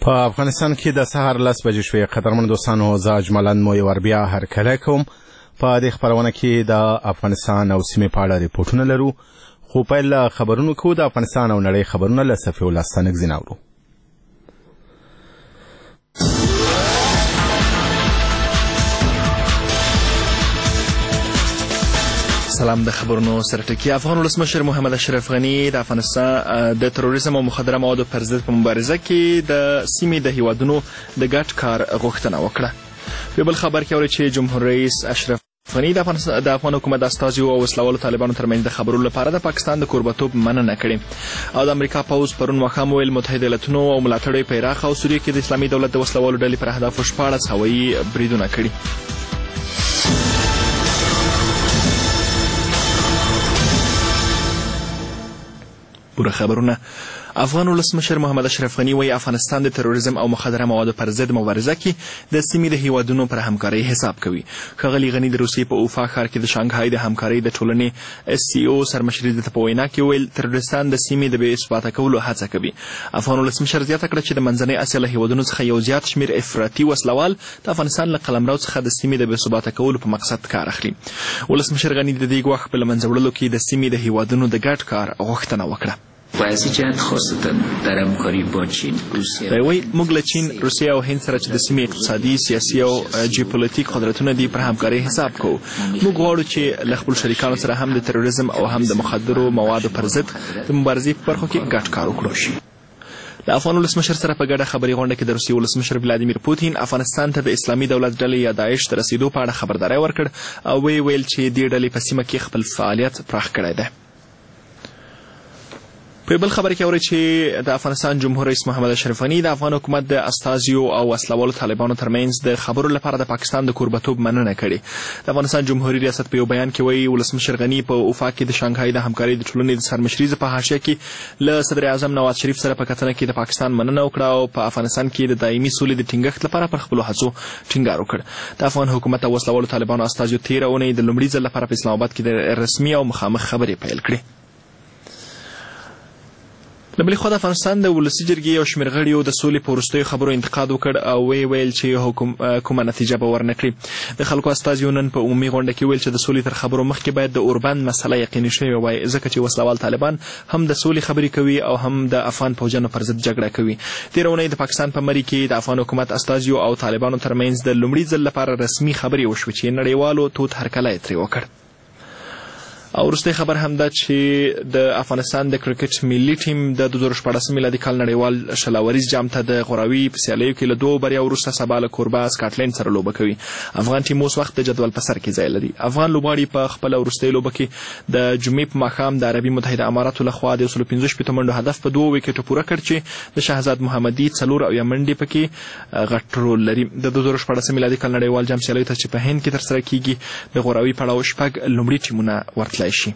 په افغانستان کې د سهار 10 بجې شوې. قدرمن دوستانو، زه اجملا مو یو بیا هرکلی کوم. په دې خپرونه کې د افغانستان او سیمې په اړه ریپورټونه لرو، خو پیل له خبرونو کوو. د افغانستان او نړۍ خبرونه له صفي الله ستانکزي اورو. سلام. د خبرونو سرټکی. افغان ولسمشر محمد اشرف غني د افغانستان د تروریزم او مخدره موادو پر ضد په مبارزه کې د سیمې د هیوادونو د ګډ کار غوښتنه وکړه. په بل خبر کې اوري چې جمهور رئیس اشرف غني د افغان حکومت د استازیو او وسلوالو طالبانو ترمنځ د خبرو لپاره د پاکستان د کوربتوب مننه کړې، او د امریکا پوځ پرون ماښام ویل متحده ایالاتونو او ملاتړي په عراق او سوریه کې د اسلامي دولت د وسلوالو ډلې پر اهدافو 14 هوایي بریدونه کړي. پوره خبرونه. افغان ولسمشر محمد اشرف غني وایي افغانستان د تروریزم او مخدره موادو پر ضد مبارزه کې د سیمې د هیوادونو پر همکارۍ حساب کوي. ښاغلي غني د روسیې په اوفا ښار کې د شانګهای د همکارۍ د ټولنې SCO سرمشري د په وینا کې ویل تروریستان د سیمې د بې ثباته کولو هڅه کوي. افغان ولسمشر زیاته کړه چې د منځنۍ اسیا له هیوادونو څخه یو زیات شمېر افراطي وسلوال د افغانستان له قلمرو څخه د سیمې د بې ثباته کولو په مقصد کار اخلي. ولسمشر غني د دې ګواښ په له منځه وړلو کې د سیمې د هیوادونو د ګډ کار غوښتنه وکړه. از این جهت خاصتا در همکاری با چین، روسیه موږ له چین، روسیه او هند سره چې د سیمې اقتصادي، سیاسي او جیوپولیټیک قدرتونه دي پر همکارۍ حساب کوو. موږ غواړو چې له خپل شریکانو سره هم د تروریزم او هم د مخدرو موادو پر ضد د مبارزې په برخو کې ګډ کار وکړو. د افغان ولسمشر سره په ګډه خبري غونډه کې د روسیې ولسمشر ولادیمیر پوتین افغانستان ته د اسلامي دولت ډلې یا داعش ته رسیدو په اړه خبرداری ورکړ، او ویل چې دې ډلې په سیمه کې خپل فعالیت پراخ کړی دی. په بل خبر کې اوري چې د افغانستان جمهور رئیس محمد اشرف غني د افغان حکومت د استازیو او وسلوالو طالبانو ترمنځ د خبرو لپاره د پاکستان د کوربتوب مننه کړې. د افغانستان جمهوریت ریاست په یو بیان کې وایي ولسمشر غني په اوفا کې د شانګهای د همکارۍ د ټولنې د سرمشري په حاشیه کې له صدر اعظم نواز شریف سره په کتنه کې د پاکستان مننه وکړه او په افغانستان کې د دایمي سولې د ټینګښت لپاره پر خپلو هڅو ټینګار وکړ. د افغان حکومت او وسلوالو طالبانو استازیو 13 اونۍ د لومړي ځل لپاره په اسلام آباد کې د رسمي او مخامخ خبرې پیل کړې. د بلې خوا د افغانستان د ولسي جرګې یو شمېر غړیو د سولې په وروستیو خبرو انتقاد وکړ او ویل چې کومه نتیجه به ورنه کړي. د خلکو استازیو نن په عمومي غونډه کې ویل چې د سولې تر خبرو مخکې باید د اوربند مسله یقیني شوې وای، ځکه چې وسلوال طالبان هم د سولې خبرې کوي او هم د افغان پوځیانو پر ضد جګړه کوي. تېره اونۍ د پاکستان په مري کې د افغان حکومت استازیو او طالبانو ترمنځ د لومړي ځل لپاره رسمي خبرې وشوې چې نړیوالو تود هرکلی ترې وکړ. او وروستی خبر هم ده چې د افغانستان د کرکټ ملي ټیم د 2014 میلادي کال نړیوال شلاوریز جام ته د غوراوي په سیالیو کې له 2 بریاو وروسته سبا له کوربه سکاټلند سره لوبه کوي. افغان ټیم اوس وخت د جدول په سر کې ځای لري. افغان لوبغاړي په خپله وروستۍ لوبه کې د جمعې په ماښام د عربي متحده اماراتو لخوا د 115 منډو هدف په 2 ویکټو پوره کړ چې د شهزاد محمدي 4 منډې پکې غټ رول لري. د 2014 میلادي کال نړیوال جام سیالیو ته چې په هند کې ترسره کیږي د غوراوي پړاو 6 لومړي ټیمونه ورتلای شي.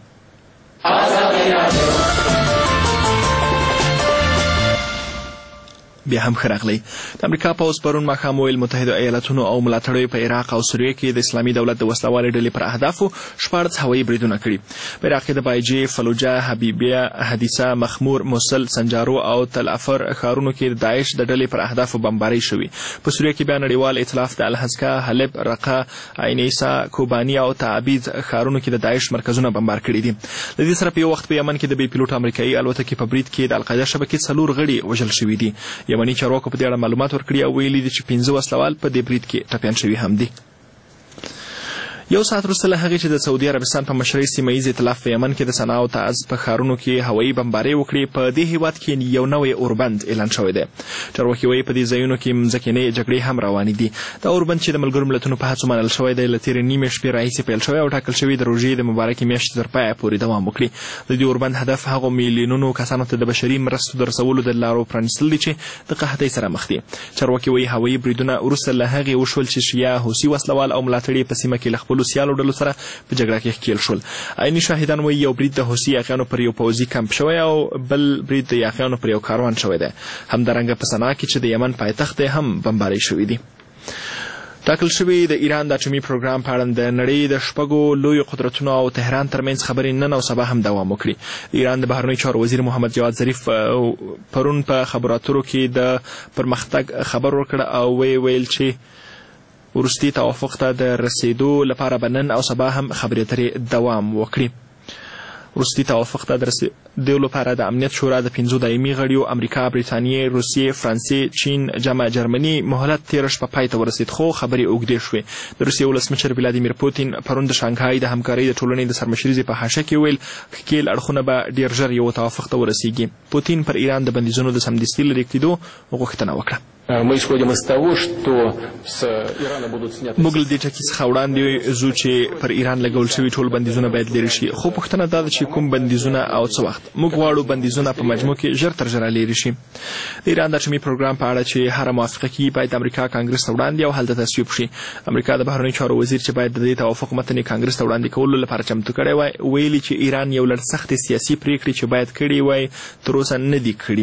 بیا هم ښه راغلی. د امریکا پوځ پرون ماښام ویل متحده ایالاتونو او ملاتړیو په عراق او سوریه کې د اسلامي دولت د وسلوالې ډلې پر اهدافو 14 هوایي بریدونه کړي. په عراق کې د بایجې، فلوجه، حبیبیه، حدیثه، مخمور، موصل، سنجارو او تل افر ښارونو کې د داعش د ډلې پر اهدافو بمبارۍ شوي. په سوریه کې بیا نړیوال ائتلاف د الحزکا، حلب، رقه، عین عیسی، کوباني او تعبید ښارونو کې د داعش مرکزونه بمبار کړي دي. د دې سره په یو وخت په یمن کې د بې پیلوټ امریکایي الوتکې په برید کې د القاعده شبکې 4 غړي وژل شوي دي. یمني چارواکو په دې اړه معلومات ورکړي او ویلي دي چې 15 وسلوال په دې برید کې ټپیان شوي هم دي. یو ساعت وروسته له هغې چې د سعودي عربستان په مشرۍ سیمه ییز ائتلاف په یمن کې د صنعا او تعز په ښارونو کې هوایي بمبارۍ وکړې، په دې هیواد کې یو نوی اوربند اعلان شوی دی. چارواکي وایي په دې ځایونو کې مځکینۍ جګړې هم روانې دي. دا اوربند چې د ملګرو ملتونو په هڅو منل شوی دی له تېرې نیمې شپې راهیسې پیل شوی او ټاکل شوي د روژې د مبارکې میاشتې تر پایه پورې دوام وکړي. د دې اوربند هدف هغو میلیونونو کسانو ته د بشري مرستو د رسولو د لارو پرانیستل دي چې د قحطۍ سره مخ دي. چارواکي وایي هوایي بریدونه وروسته له هغې وشول چې شیعه حوثي وسلوال او ملاتړي په سیمه کې له خپلو سیالو ډلو سره په جګړه کې ښکېل شول. عیني شاهدان وایي یو برید د حوثي یاغیانو پر یو پوځي کمپ شوی او بل برید د یاغیانو پر یو کاروان شوی دی. همدارنګه په صنعا کې چې د یمن پایتخت هم بمبارۍ شوي دي. ټاکل شوی د ایران د اټومي پروګرام په اړه د نړۍ د شپږو لویو قدرتونو او تهران ترمنځ خبرې نن او سبا هم دوام وکړي. ایران د بهرنیو چارو وزیر محمد جواد ظریف پرون په خبرو اترو کې د پرمختګ خبر ورکړ او ویل چې وروستي توافق ته د رسیدو لپاره به نن او سبا هم خبرې اترې دوام وکړي. وروستي توافق ته د رسیدو لپاره د امنیت شورا د 5 دایمي غړیو امریکا، بریتانیې، روسیې، فرانسې، چین، جرمني مهلت تېره شپه پای ته ورسید، خو خبرې اوږدې شوې. د روسیې ولسمشر ولادیمیر پوتین پرون د شانګهای د همکارۍ د ټولنې د سرمشریزې په حاشیه کې ویل ښکېل اړخونه به ډېر ژر یو توافق ته ورسیږي. پوتین پر ایران د بندیزونو د سمدستي لرې کېدو غوښتنه وکړه. موږ له دې ټکي څخه وړاندې ځو چې پر ایران لګول شوي ټول بندیزونه باید لرې شي، خو پوښتنه دا ده چې کوم بندیزونه او څه وخت. موږ غواړو بندیزونه په مجموع کې ژر تر ژره لرې شي. د ایران د اټومي پروګرام په اړه چې هره موافقه کیږي باید امریکا کانګرس ته وړاندې او هلته تصویب شي. امریکا د بهرنیو چارو وزیر چې باید د دې توافق متن کانګرس ته وړاندې کولو لپاره چمتو کړی وای، ویلي چې ایران یو لړ سختې سیاسي پریکړې چې باید کړې وای تر اوسه نه دي کړي.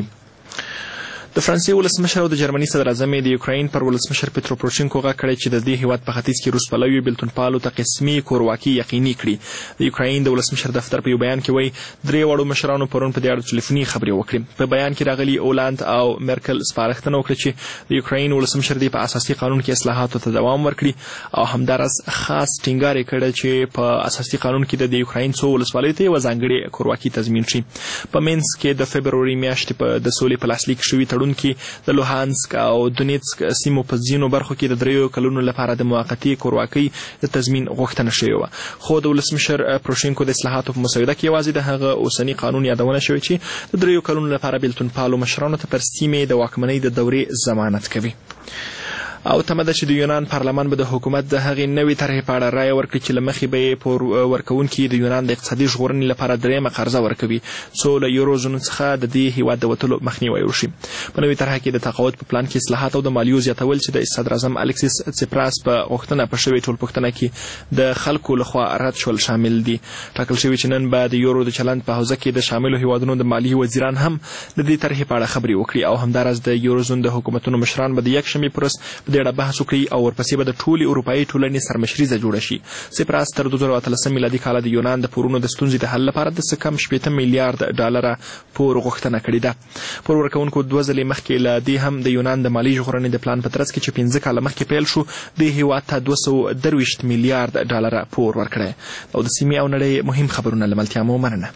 د فرانسې ولسمشر او د جرمني صدر اعظم د یوکراین پر ولسمشر پترو پروشینکو غږ کړی چې د دې هیواد په ختیځ کې روس پلوي بېلتونپالو ته قسمي کورواکي یقیني کړي. د یوکراین د ولسمشر دفتر په یو بیان کې وایي 3 وړو مشرانو پرون په دې اړه ټلیفوني خبرې وکړې. په بیان کې راغلي اولاند او مرکل سپارښتنه وکړه چې د یوکراین ولسمشر دې په اساسي قانون کې اصلاحاتو ته دوام ورکړي او همداراز خاص ټینګار یې کړی چې په اساسي قانون کې د یوکراین څو ولسوالیو ته یوه ځانګړې کورواکي تضمین شي. په مینسک کې د فبروري میاشتې د سولې په لاسلیک شوي تړون کې د لوهانسک او دونیتسک سیمو په ځینو برخو کې د 3 کلونو لپاره د موقتي کورواکۍ د تضمین غوښتنه شوې وه، خو د ولسمشر پروشینکو د اصلاحاتو په مسوده کې یوازې د هغه اوسني قانون یادونه شوې چې د 3 کلونو لپاره بېلتونپالو مشرانو ته پر سیمې د واکمنۍ د دورې ضمانت کوي. او تمه ده چې د یونان پارلمان به د حکومت د هغې نوې طرحې په اړه رایه ورکړي چې له مخې به یې پور ورکوونکي د یونان د اقتصادي ژغورنې لپاره 3مه قرضه ورکوي څو له یورو زون څخه د دې هیواد د وتلو مخنیوی وشي. په نوې طرحه کې د تقاعد په پلان کې اصلاحات او د مالیو زیاتول چې د صدراعظم الکسیس سپراس په غوښتنه په شوې ټولپوښتنه کې د خلکو لخوا رد شول شامل دي. ټاکل شوي چې نن به د یورو د چلند په حوزه کې د شاملو هیوادونو د مالیې وزیران هم د دې طرحې په اړه خبرې وکړي او همداراز د یورو زون د حکومتونو مشران به د یکشنبې په ورځ په دې اړه بحث وکړي او ورپسې به د ټولې اروپایي ټولنې سرمشریزه جوړه شي. سپراس تر 2013 میلادي کاله د یونان د پورونو د ستونزې د حل لپاره د څه کم 80 میلیارډ ډالره پور غوښتنه کړې ده. پور ورکوونکو 2 ځلې مخکې له دې هم د یونان د مالي ژغورنې د پلان په ترڅ کې چې 15 کاله مخکې پیل شو د هیواد ته 223 میلیارډ ډالره پور ورکړی. او د سیمې او نړۍ مهم خبرونه له ملتیا مو مننه.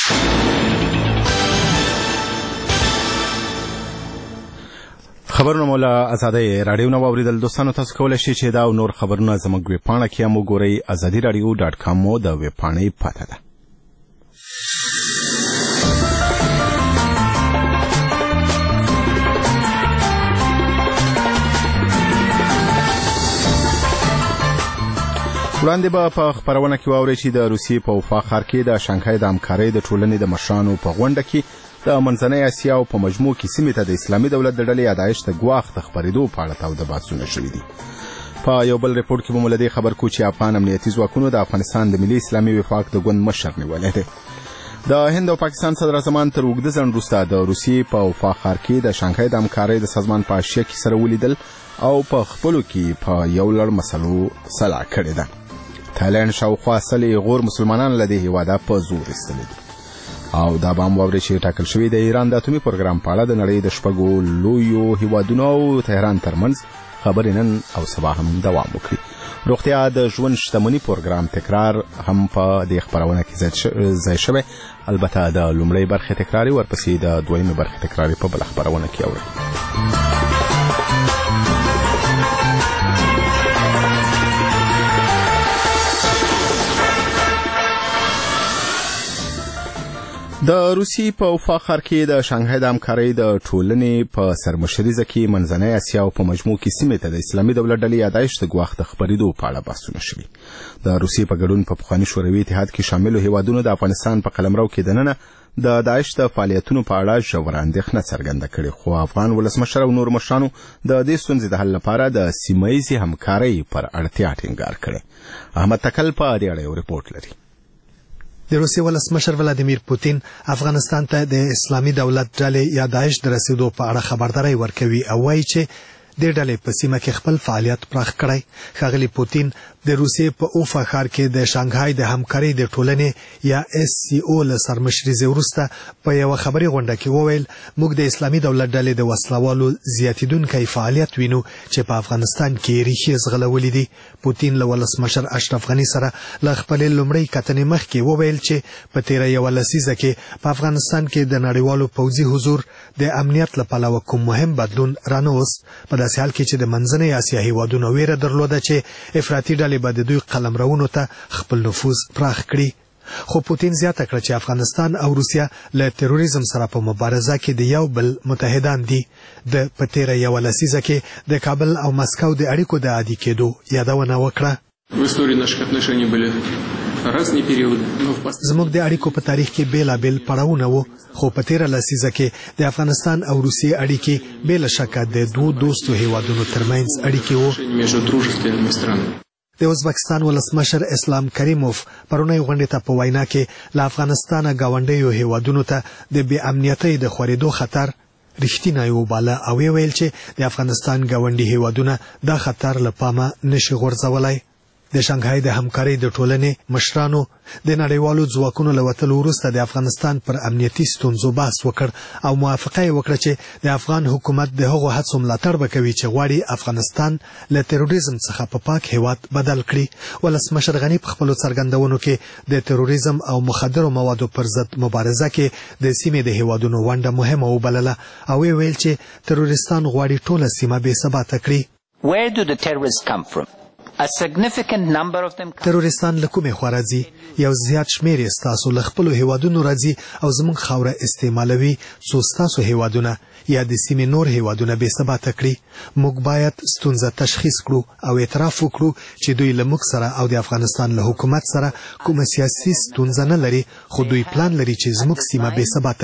خبرونه مولا ازادي رادیو نو اوریدل دوستانو تاسو کولای شئ چې دا او نور خبرونه زموږ ویب پاڼه کې هم وګورئ. azadiradio.com مو د ویب پاڼې پته ده. وړاندې به په خبرونه کې واورئ چې د روسیې په وفا ښار کې د شانګهای د همکارۍ د ټولنې د مشرانو په غونډه کې د منځنۍ اسیا او په مجموع کې سیمې ته د اسلامي دولت د ډلې یادایش د ګواښ د خبرېدو په اړه تاوده بحثونه شوي دي. په یو بل ریپورټ کې به مو له دې خبر کوو چې افغان امنیتي ځواکونو د افغانستان د ملي اسلامي وفاق د ګوند مشر نیولی دی. د هند او پاکستان صدراعظمان تر اوږده ځنډ وروسته د روسیې په وفا ښار کې د شانګهای د همکارۍ د سازمان په حاشیه کې سره ولیدل او په خپلو کې په یو لړ مسلو سلا کړې ده. تایلند شاوخوا 100 غور مسلمانان له دې هیواده په زور ایستلي دي. او دا به هم واورئ چې ټاکل شوی د ایران د اټومي پروګرام په اړه د نړۍ د 6 لویو هیوادونو او تهران ترمنځ خبرې نن او سبا هم دوام وکړي. روغتیا د ژوند شتمنۍ پروګرام تکرار هم په دې خبرونه کې ځای شوی. البته د لومړۍ برخې تکراري ورپسې د دویمې برخې تکراري په بل خبرونه کې اورئ. د روسیې په وفا ښار کې د شانګهای د همکارۍ د ټولنې په سرمشریزه کې منځنۍ اسیا او په مجموع کې سیمې ته د اسلامي دولت ډلې یادایش د ګواښ د خبرېدو په اړه بحثونه شوي. د روسیې په ګډون په پخواني شوروي اتحاد کې شاملو هیوادونو د افغانستان په قلمرو کې دننه د داعش د فعالیتونو په اړه ژوره اندېښنه څرګنده کړې، خو افغان ولسمشر او نور مشرانو د دې ستونزې د حل لپاره د سیمه ییزې همکارۍ پر اړتیا ټینګار کړی. احمد تکل په دې اړه یو ریپورټ لري. د روسیې ولسمشر ولادیمیر پوتین افغانستان ته د اسلامي دولت ډلې یا داعش د رسیدو په اړه خبرداري ورکوي او وایي چې د ډلې په سیمه کې خپل فعالیت پراخ کړی. ښاغلي پوتین د روسیې په اوفا ښار کې د شانګهای د همکارۍ د ټولنې یا SCO له سرمشرۍ وروسته په یو خبري غونډه کې وویل موږ د اسلامي دولت ډلې د وسلوالو زیاتیدونکي فعالیت وینو چې په افغانستان کې ریښې ځغلولې دي. پوتین له ولسمشر اشرف غني سره له خپلې لومړۍ کتنې مخکې وویل چې په تیره یوه لسیزه کې په افغانستان کې د نړیوالو پوځي حضور د امنیت له پلوه کوم مهم بدلون رانوست، په داسې حال کې چې د منځنۍ اسیا هیوادونو ویره درلوده چې افراطي ډلې به د دوی قلمرونو ته خپل نفوذ پراخ کړي. خو پوتین زیاته کړه چې افغانستان او روسیه له تروریزم سره په مبارزه کې د یو بل متحدان دي. د په تیره یوه لسیزه کې د کابل او مسکو د اړیکو د عادي کېدو یادونه وکړه. زموږ د اړیکو په تاریخ کې بیلابیل پړاوونه وو، خو په تیره لسیزه کې د افغانستان او روسیې اړیکې بې له شکه د دوو دوستو هیوادونو ترمنځ اړیکې وو. د ازبکستان ولسمشر اسلام کریموف پرونی غونډې ته په وینا کې له افغانستانه ګاونډیو هیوادونو ته د بې امنیتۍ د خورېدو خطر رښتینی وباله او ویل چې د افغانستان ګاونډي هیوادونه دا خطر له پامه نشي غورځولی. د شانګهای د همکارۍ د ټولنې مشرانو د نړیوالو ځواکونو له وتلو وروسته د افغانستان پر امنیتي ستونزو بحث وکړ او موافقه یې وکړه چې د افغان حکومت د هغو هڅو ملاتړ به کوي چې غواړي افغانستان له تروریزم څخه په پاک هیواد بدل کړي. ولسمشر غني په خپلو څرګندونو کې د تروریزم او مخدرو موادو پر ضد مبارزه کې د سیمې د هیوادونو ونډه مهمه وبلله او ویل چې تروریستان غواړي ټوله سیمه بې ثباته کړي. Where do the terrorists come from? A significant number of them تروریستان له کومې خوا راځي؟ یو زیات شمیر یې ستاسو له خپلو هیوادونو راځي او زموږ خاوره استعمالوي څو ستاسو هیوادونه یا د سیمې نور هیوادونه بې ثباته کړي. موږ باید ستونزه تشخیص کړو او اعتراف وکړو چې دوی له موږ سره او د افغانستان له حکومت سره کومه سیاسي ستونزه نه لري، خو دوی پلان لري چې زموږ سیمه بې ثباته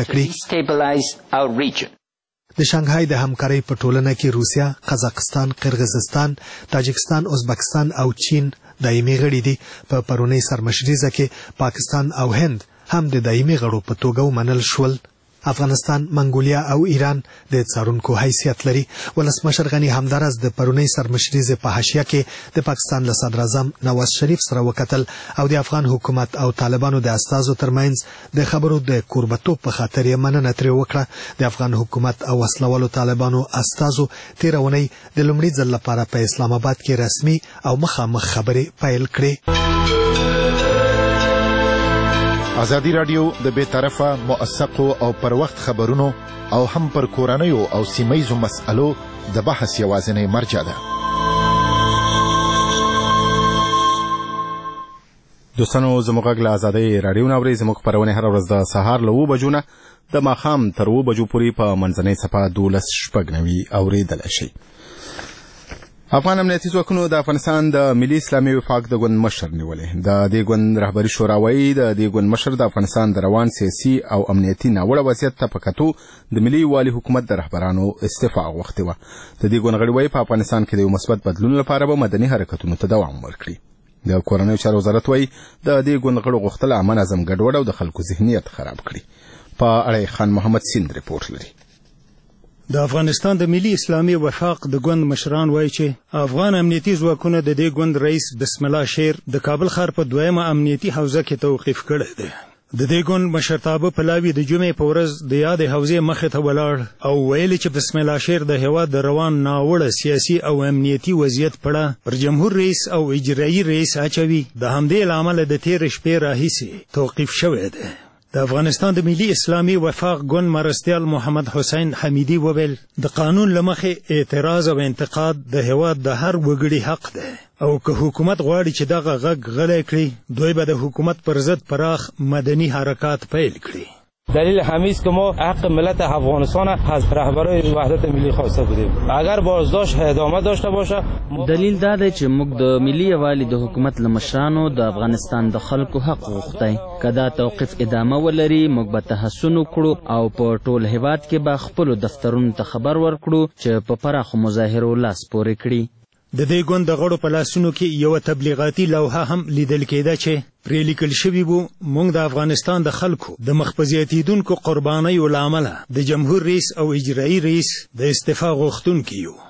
کړي. د شانګهای د همکارۍ په ټولنه کې روسیه، قزاقستان، قرغیزستان، تاجکستان، ازبکستان او چین دایمي غړي دي. په پرونی سرمشریزه کې پاکستان او هند هم د دایمي غړو په توګه ومنل شول. افغانستان، منګولیا او ایران د څارونکو حیثیت لري. ولسمشر غني همدارس د پرونی سرمشریزه په حاشیه کې د پاکستان له صدر اعظم نواز شریف سره وکتل او د افغان حکومت او طالبانو د استازو ترمنځ د خبرو د کوربتوب په خاطر یې مننه ترې وکړه. د افغان حکومت او وسلوالو طالبانو استازو تیره اونۍ د لومړي ځل لپاره په اسلام آباد کې رسمي او مخامخ خبرې پیل کړې. ازادي رادیو د بې طرفه، موثقو او پر وخت خبرونو او هم پر کورنیو او سیمهیزو مسألو د بحث یوازینۍ مرجع ده. دوستانو زموږ غږ له ازادۍ راډیو نه اورئ. زموږ خپرونې هره ورځ د سهار له 7 بجو نه د ماښام تر 7 بجو پورې په منځنۍ څپه 12:09 اورېدلی شئ. افغان امنیتي ځواکونو د افغانستان د ملي اسلامي وفاق د ګوند مشر نیولې. د دې ګوند رهبري شورا وایي د دې ګوند مشر د افغانستان د روان سیاسي او امنیتي ناوړه وضعیت ته په کتو د ملي والي حکومت د رهبرانو استعفا غوښتې وه. د دې ګوند غړي وایي په افغانستان کې د یو مثبت بدلون لپاره به مدني حرکتونو ته دوام ورکړي. د کورنیو چارو وزارت وایي د دې ګوند غړو غوښتل عامه نظم ګډوډ او د خلکو ذهنیت خراب کړي. په اړه خان محمد سیند ریپورت لري. د افغانستان د ملي اسلامي وفاق د ګوند مشران وایي چې افغان امنیتي ځواکونه د دې ګوند رئیس بسم الله شیر د کابل ښار په دویمه امنیتي حوزه کې توقیف کړی دی. د دې ګوند مشرتابه پلاوي د جمعې په ورځ د یادې حوزې مخې ته ولاړ او ویل چې بسم الله شیر د هیواد د روان ناوړه سیاسي او امنیتي وضعیت پړه پر جمهور رئیس او اجرایي رئیس اچوي. د همدې له امله د تېرې شپې راهیسې توقیف شوی دی. د افغانستان د ملي اسلامي وفاق ګوند مرستیال محمد حسین حمیدي وویل د قانون له مخې اعتراض او انتقاد د هیواد د هر وګړي حق دی او که حکومت غواړي چې دغه غږ غلی کړي دوی به د حکومت پر ضد پراخ مدني حرکات پیل کړي. دلیل همین است که ما حق ملت افغانستان از رهبرای وحدت ملی خواسته بودیم. اگر بازداشت ادامه داشته باشه دلیل دا دی چې موږ د ملي یوالي د حکومت له مشرانو د افغانستان د خلکو حق غوښتی. که دا توقیف ادامه ولري موږ به تحسن وکړو او په ټول هیواد کې به خپلو دفترونو ته خبر ورکړو چې په پراخو مظاهرو لاس پورې کړي. د دې ګوند د غړو په لاسونو کې یوه تبلیغاتي لوحه هم لیدل کېده چې پرې لیکل شوي وو موږ د افغانستان د خلکو د مخ په زیاتېدونکو قربانیو له امله د جمهور رئیس او اجرایي رئیس د استعفا غوښتونکي یو.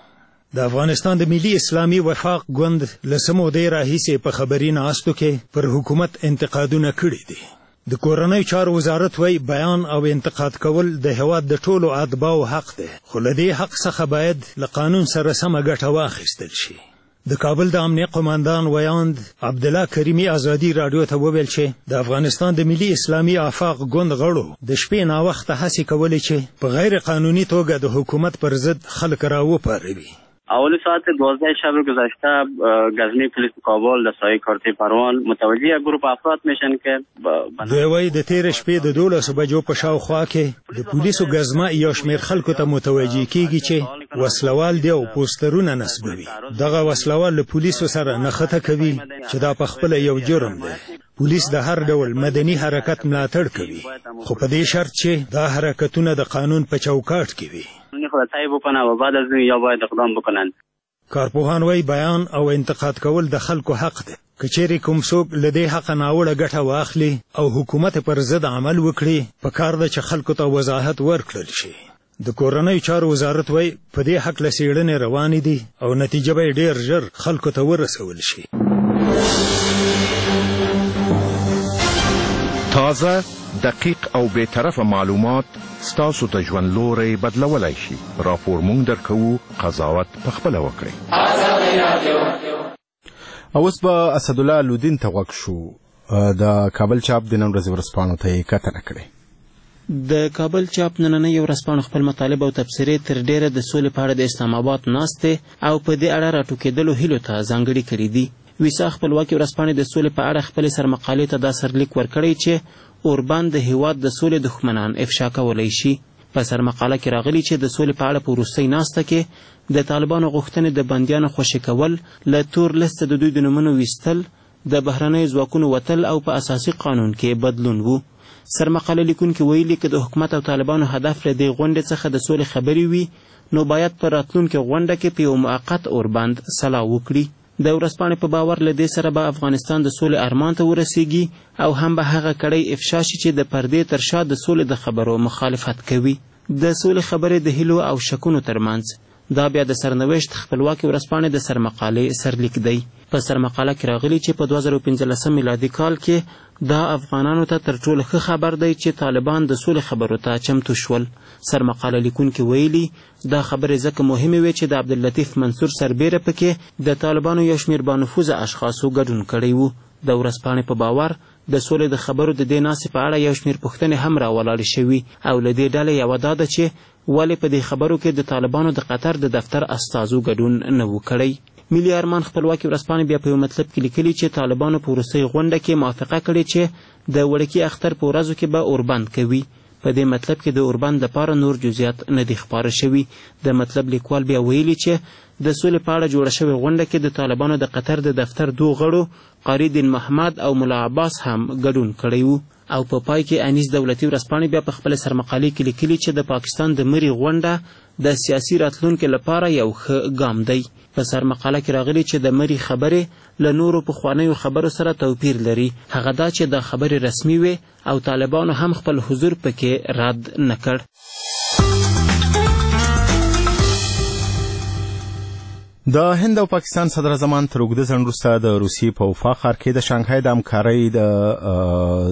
د افغانستان د ملي اسلامي وفاق ګوند له څه مودې راهیسې په خبري ناستو کې پر حکومت انتقادونه کړي دي. د کورنیو چارو وزارت وایي بیان او انتقاد کول د هېواد د ټولو اتباعو حق دی، خو له دې حق څخه باید له قانون سره سمه ګټه واخیستل شي. د کابل د امنیه قماندان ویاند عبدالله کریمي ازادي راډیو ته وویل چې د افغانستان د ملي اسلامي آفاق ګوند غړو د شپې ناوخته هڅې کولې چې په غیر قانوني توګه د حکومت پر ضد خلک راوپاروي. اول ساعت 12 شب گذشته غزنی پلیس کابل د سایه کارت پروان متوجه گروپ افراد میشن که دوی وایي د تیر شپې د 12 بجو په شاوخوا کې د پولیسو ګزمه یو شمېر خلکو ته متوجه کیږي چې وسلوال دی او پوسټرونه نصبوي. دغه وسلوال له پولیسو سره نښته کوي چې دا په خپله یو جرم دی. پولیس د هر ډول مدني حرکت ملاتړ کوي، خو په دې شرط چې دا حرکتونه د قانون په چوکاټ کې وي. خدای بکنه و بعد از یا باید اقدام بکنن. کارپوهان وایي بیان او انتقاد کول د خلکو حق دی. که چیرې کوم څوک له دې حقه ناوړه ګټه واخلي او حکومت پر ضد عمل وکړي، په کار ده چې خلکو ته وضاحت ورکړل شي. د کورنیو چارو وزارت وایي په دې هکله څېړنې روانې دي او نتیجه به یې ډېر ژر خلکو ته ورسول شي. تازه، دقیق او بی‌طرفه معلومات ستاسو ته ژوند لوری بدلولی شي. راپور مونږ درکوو، قضاوت پخپله وکړئ. اوس به اسدالله لودین ته غوږ شو. د کابل چاپ د نن ورځې ورځپاڼو ته یې کتنه کړې. د کابل چاپ نننۍ ورځپاڼو خپل مطالب او تبصرې تر ډیره د سولې په اړه د اسلام آباد ناستې او په دې اړه راټوکېدلو هیلو ته ځانګړي کړي دي. ویسا خپلواکي ورځپاڼې د سولې په اړه خپلې سرمقالې ته دا سرلیک ورکړی چې اوربان د هیواد د سولې دښمنان افشا کولی شي. په سرمقاله کې راغلي چې د سولې په اړه په وروستۍ ناسته کې د طالبانو غوښتنې د بندیانو خوشي کول، له تور لیسته د دوی د نومونو ویستل، د بهرنیو ځواکونو وتل او په اساسي قانون کې بدلون و. سرمقاله لیکونکي ویلي که د حکومت او طالبانو هدف له دې غونډې څخه د سولې خبرې وي، نو باید په راتلونکې غونډه کې په یو موقت اوربند سلا وکړي. د ورځپاڼې په باور له دې سره به افغانستان د سولې ارمان ته ورسیږي او هم به هغه کړۍ افشا شي چې د پردې تر شا د سولې د خبرو مخالفت کوي. د سولې خبرې د هیلو او شکونو ترمنځ. دا بیا د سرنوشت خپلواکي ورځپاڼې د سرمقالې سرلیک دی. په سرمقاله کې راغلي چې په 2015 میلادي کال کې دا افغانانو ته تر ټولو ښه خبر دی چې طالبان د سولې خبرو ته چمتو شول. سرمقاله لیکونکي ویلي دا خبرې ځکه مهمې وې چې د عبداللطیف منصور سربیره پکې د طالبانو یو شمېر بانفوذه اشخاصو ګډون کړی و. د ورځپاڼې په باور د سولې د خبرو د دې ناستې په اړه یو شمېر پوښتنې هم راولاړې شوي او له دې ډلې یوه دا ده چې ولې په دې خبرو کې د طالبانو د قطر د دفتر استازو ګډون نه و کړی. ملي ارمان خپلواکي ورځپاڼې بیا په یو مطلب کې لیکلي چې طالبانو په وروستۍ غونډه کې موافقه کړې چې د وړکي اختر په ورځو کې به اوربند کوي. په دې مطلب کې د اوربند لپاره نور جزئیات نه دي خپاره شوي. د مطلب لیکوال بیا ویلي چې د سولې په اړه جوړه شوې غونډه کې د طالبانو د قطر د دفتر 2 غړو قاری دین محمد او ملا عباس هم ګډون کړی و. او په پای کې انیس دولتي ورځپاڼې بیا په خپل سرمقالې کې لیکلي چې د پاکستان د مري غونډه د سیاسي راتلونکي لپاره یو ښه ګام دی. په سرمقاله کې راغلي چې د مري خبرې له نورو پخوانیو خبرو سره توپیر لري. هغه دا چې د خبرې رسمي وي او طالبانو هم خپل حضور پکې رد نه کړ. د هند او پاکستان صدر اعظمان تر اوږده ځنډ وروسته د روسیې په وفاق ښار کې د شانګهای د همکارۍ د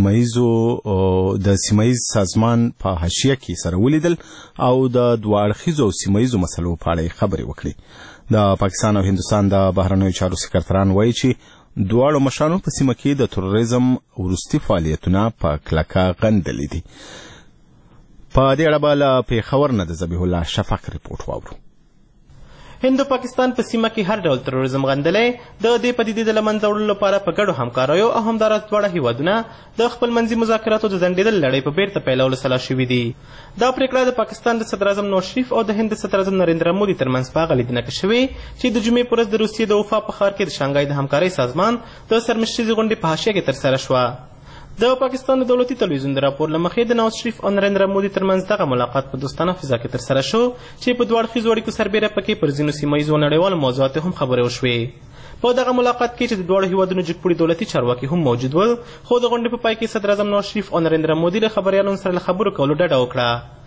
سیمهییز سازمان په حاشیه کې سره ولیدل او د دوه اړخیزو او سیمهییزو مسلو په اړه خبرې وکړې. د پاکستان او هندوستان د بهرنیو چارو سکرتران وایي چې دواړو مشرانو په سیمه کې د تروریزم وروستي فعالیتونه په کلکه غندلي دي. په دې اړه به له پېښور نه د ذبیح الله شفق رپورټ واورو. هند او پاکستان په سیمه کې هر ډول تروریزم غندلی، د دې پدیدې د له منځه وړلو لپاره په ګډو همکاریو او همداراز دواړه هیوادونه د خپلمنځي مذاکراتو د ځنډېدلې لړۍ په بیرته پیلولو سلا شوي دي. دا پریکړه د پاکستان د صدر اعظم نواز شریف او د هند د صدر اعظم نریندرا مودي ترمنځ په هغه لیدنه کې شوې چې د جمعې په ورځ د روسیې د وفا په ښار کې د شانګهای د همکارۍ سازمان د سرمشریزې غونډې په حاشیه کې ترسره شوه. د پاکستان د دولتي تلویزیون د راپور له مخې د نواز شریف او نریندرا مودي ترمنځ دغه ملاقات په دوستانه فضا کې ترسره شو چې په دوه اړخیزو اړیکو سربیره پکې پر ځینو سیمهییزو نړیوالو موضوعاتو هم خبرې وشوې. په دغه ملاقات کې چې د دواړو هیوادونو جګپوړي دولتي چارواکي هم موجود ول، خو د غونډې په پای کې صدر اعظم نواز شریف او نریندرا مودي له خبریالانو سره له خبرو کولو ډډه وکړه.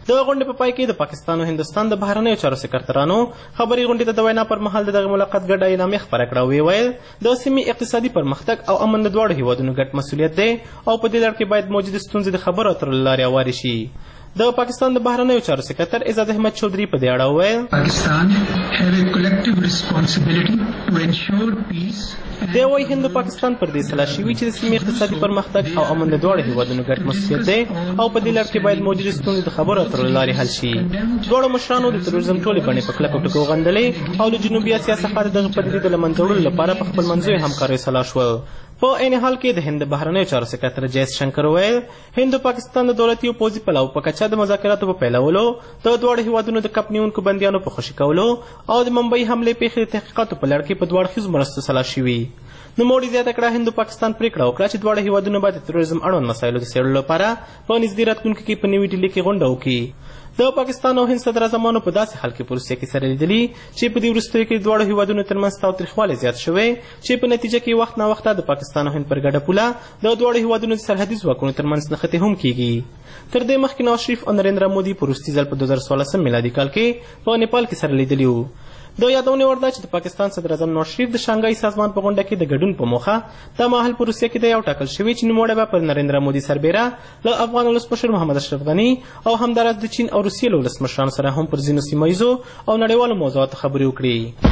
د غونډې په پای کې د پاکستان او هندوستان د بهرنیو چارو سکرترانو خبري غونډې ته د وینا پر مهال دغه ملاقات ګډه اعلامیه خپره کړه او ویل د سیمې اقتصادي پرمختګ او امن د دواړو هیوادونو ګډ مسؤلیت دی او په دې لړ کې باید موجودې ستونزې د خبرو اترو له لارې هوارې شي. د پاکستان د بهرنیو چارو سکرتر اعزاز احمد چودھری په دې اړه وویل پاکستان have a collective responsibility to ensure peace. دی وايي هند او پاکستان پر دې سلا شوي چې د سیمې اقتصادي پرمختګ او امن د دواړو هیوادونو ګډ مسؤلیت دی او په دې لړ کې باید موجودې ستونزې د خبرو اترو له لارې حل شي. دواړو مشرانو د تروریزم ټولې بڼې په کلکو ټکو غندلې او د جنوبي اسیا څخه د دغه پدیدې د له منځه وړلو لپاره په خپل منځیو همکاریو سلا شول. په عین حال کې د هند بهرنیو چارو سکرتر جیس شنکر وویل هند او پاکستان د دولتي او پوځي پلوه په کچه د مذاکراتو په پیلولو د دواړو هیوادونو د کپ نیونکو بندیانو په خوشي کولو او د ممبئی حملې پیښې د تحقیقاتو په لړ کې په دواړو ښځو مرستو سلا شوي. نوموړي زیاته کړه هند او پاکستان پرېکړه وکړه چې دواړه هیوادونه باید د تروریزم اړوند مسایلو د څېړلو لپاره په نږدې راتلونکي کې په نوي ډیلي کې غونډه وکړي. د پاکستان او هند صدراعظمانو په داسې حال کې په روسیه کې سره لیدلي چې په دې وروستیو کې دواړو هیوادونو ترمنځ تاوتریخوالی زیات شوی چې په نتیجه کې وخت ناوخته د پاکستان او هند پر ګډه پوله د دواړو هیوادونو د سرحدي ځواکونو ترمنځ نښتې هم کیږي. تر دې مخکې نواز شریف او نریندرا مودي په وروستي ځل په 2016 میلادي کال کې په نیپال کې سره لیدلي وو. د یادونې وړ ده چې د پاکستان صدراعظم نواز شریف د شانګهای سازمان په غونډه کې د ګډون په موخه دا مهال په روسیه کې د یو ټاکل شوي چې نوموړی به پر نریندرا مودي سربیره له افغان ولسمشر محمد اشرف غني او همداراز د چین او روسیې له ولسمشرانو سره هم پر ځینو سیمه ییزو او نړیوالو موضوعاتو خبرې وکړي.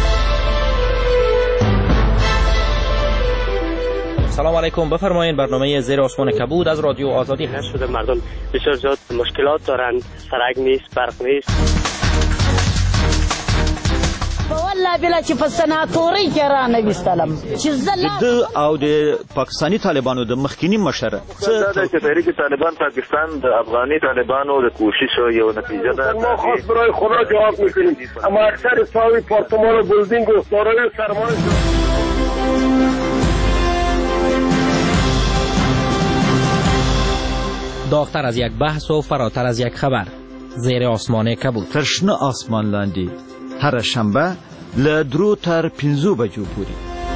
سلام علیکم، بفرمایید. برنامه زیر آسمان کبود از رادیو آزادی هست. شده مردم بسیار زیاد مشکلات دارند، سرک نیست، برق نیست. والله بلا چې په سناتورۍ کې رانویستلم چې د او د پاکستاني طالبانو د مخکینی مشر دا چې تحریک طالبان پاکستان د افغاني طالبانو د کوشش یو نتیجه ده. ما خاص برای خدا جواب میکنیم اما اکثر ساوی پارتمان و بلدینگ و دارای سرمایه داغتر از یک بحث و فراتر از یک خبر. زیر آسمان کبود. ترشنه آسمان لاندی هر شنبه له 3 تر 5 بجو پورې.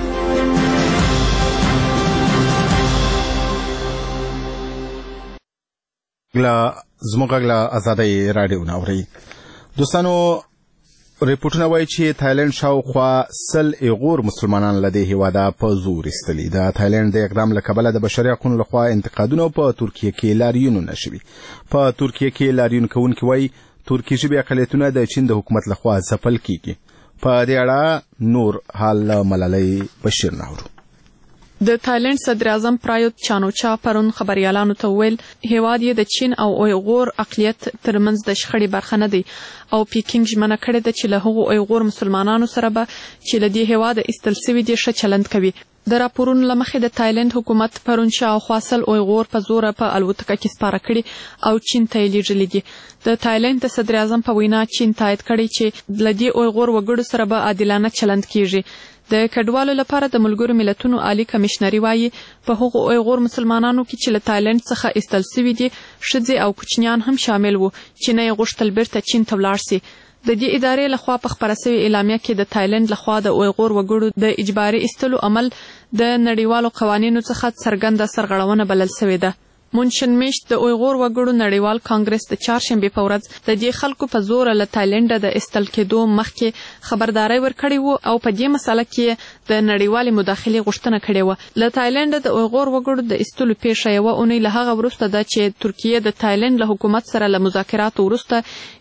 زموږ غږ له ازادۍ راډیو نه اورئ. دوستانو ریپورټونه وایي چې تایلند شاوخوا 100 ایغور مسلمانان له دې هیواده په زور ایستلي. د تایلند د اقدام له کبله د بشري حقونو لخوا انتقادونه په ترکیه کې لاریونونه شوي. په ترکیه کې لاریون کوونکي وایي ترکي ژبې اقلیتونه د چین د حکومت لخوا ځپل کیږي. په دې اړه نور حال ملالۍ بشیر ناورو. د تایلند صدر اعظم پرایوت چانوچا پرون خبريالانو ته ویل هیواد یې د چین او اویغور اقلیت ترمنځ د شخړې برخه نه دی او پیکینګ ژمنه کړې ده چې له هغو اویغور مسلمانانو سره به چې له دې هیواده ایستل سوي دي ښه چلند کوي. د راپورونو له مخې د تایلند حکومت پرون شاوخوا 100 اویغور په زوره په الوتکه کې سپاره کړي او چین ته یې لیږلي دي. د تایلند د صدر اعظم په وینا چین تایید کړی چې له دې اویغور وګړو سره به عادلانه چلند کیږي. د کډوالو لپاره د ملګرو ملتونو عالی کمشنري وایي په هغو اویغور مسلمانانو کې چې له تایلند څخه ایستل سوي دي ښځې او کوچنیان هم شامل وو چې نه یې غوښتل بیرته چین ته ولاړ سي. د دې ادارې لخوا په خپره سوې اعلامیه کې د تایلند لخوا د اویغور وګړو د اجباري ایستلو عمل د نړیوالو قوانینو څخه څرګنده سرغړونه بلل سوې ده. مونشن میشت د اویغور وګړو نړیوال کانګرس د چهارشنبې په ورځ د دې خلکو په زوره له تایلنډه د ایستل کېدو مخکې خبرداری ورکړې وو او په دې مسله کې د نړیوالې مداخلې غوښتنه کړې وه. له تایلنډه د اویغور وګړو د ایستلو پیښه یوه اونۍ له هغه وروسته ده چې ترکیه د تایلنډ له حکومت سره له مذاکراتو وروسته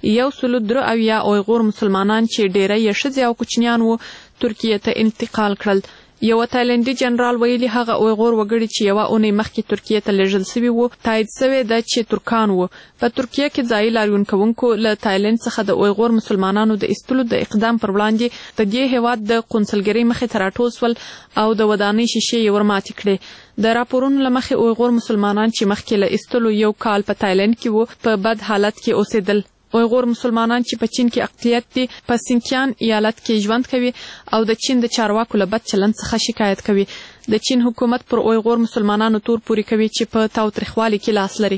173 اویغور مسلمانان چې ډیری یې ښځې او کوچنیان وو ترکیه ته انتقال کړل. یو تایلندي جنرال ویلي هغه اویغور وګړي چې یوه اونۍ مخکې ترکیه ته لیږل سوي وو تایید سوی ده چې ترکان وو. په ترکیه کې ځایي لاریون کوونکو له تایلند څخه د اویغور مسلمانانو د ایستلو د اقدام پر وړاندې د دې هیواد د قونسلګرۍ مخې ته راټول سول او د ودانۍ شیشې یې ورماتې کړې. د راپورونو له مخې اویغور مسلمانان چې مخکې له ایستلو یو کال په تایلند کې وو په بد حالت کې اوسېدل. اویغور مسلمانان چې په چین کې اقلیت دي په سینکیان ایالت کې ژوند کوي او د چین د چارواکو له بد چلند څخه شکایت کوي. د چین حکومت پر اویغور مسلمانانو تور پورې کوي چې په تاوتریخوالي کې لاس لري.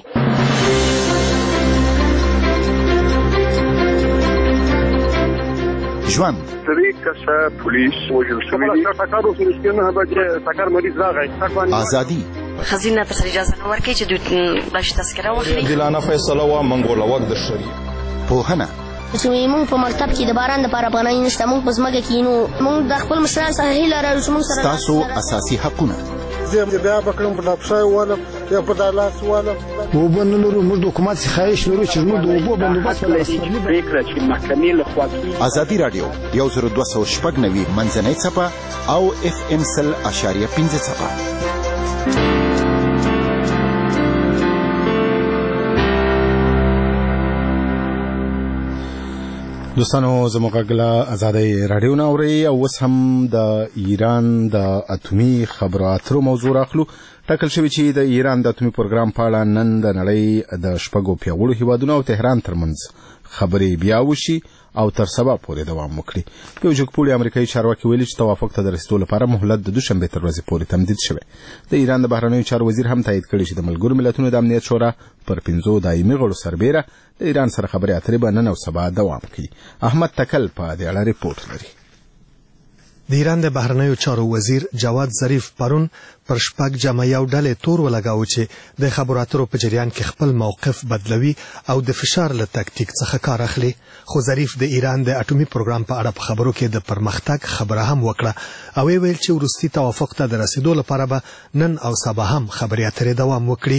ژوند 3 کسه پولیس وژل شوي دي. ټکر مریض راغی. ازادي خزینه تر اجازه نه ورکړي چې دوی داسې تذکره واخلي. عادلانه فیصله ومنګول وخت د شریک پوهنه چې موږ په مکتب کې د باران لپاره پناه نشته، موږ په ځمکه کې نو موږ د خپل مشران څخه هیله لرو چې موږ سره ستاسو اساسي حقونه. زه بیا بکړم په لپشای والم یا په دالاس والم اوبه نه لرو، موږ د حکومت څخه خواهش لرو چې موږ د اوبو بندوبست پرېکړه چې محکمې لخوا کېږي. ازادي راډیو 10296 منځنۍ څپه او FM 100.5 څپه. دوستانو زموږ غږ له ازادۍ راډیو نه اورئ او اوس هم د ایران د اتومي خبرو اترو موضوع راخلو. ټاکل شوی چې د ایران د اتومي پروګرام په اړه نن د نړۍ د شپږو پیاوړو هیوادونو او تهران ترمنځ خبرې بیا وشي او تر سبا پورې دوام وکړي. یو جګپوړي امریکایي چارواکي ویلي چې توافق ته د رسیدو لپاره مهلت د دوشنبې تر ورځې پورې تمدید شوی. د ایران د بهرنیو چارو وزیر هم تایید کړی چې د ملګرو ملتونو د امنیت شورا پر 5 دایمي غړو سربیره د ایران سره خبرې اترې به نن او سبا دوام کوي. احمد تکل په دې اړه ریپورت لري. د ایران د بهرنیو چارو وزیر جواد ظریف پرون پر شپږ جمعیو ډلې تور ولګاوه چې د خبرو اترو په جریان کې خپل موقف بدلوي او د فشار له تکتیک څخه کار اخلي. خو ظریف د ایران د اټومي پروګرام په اړه په خبرو کې د پرمختګ خبره هم وکړه او ویل چې وروستي توافق ته د رسیدو لپاره به نن او سبا هم خبرې اترې دوام وکړي.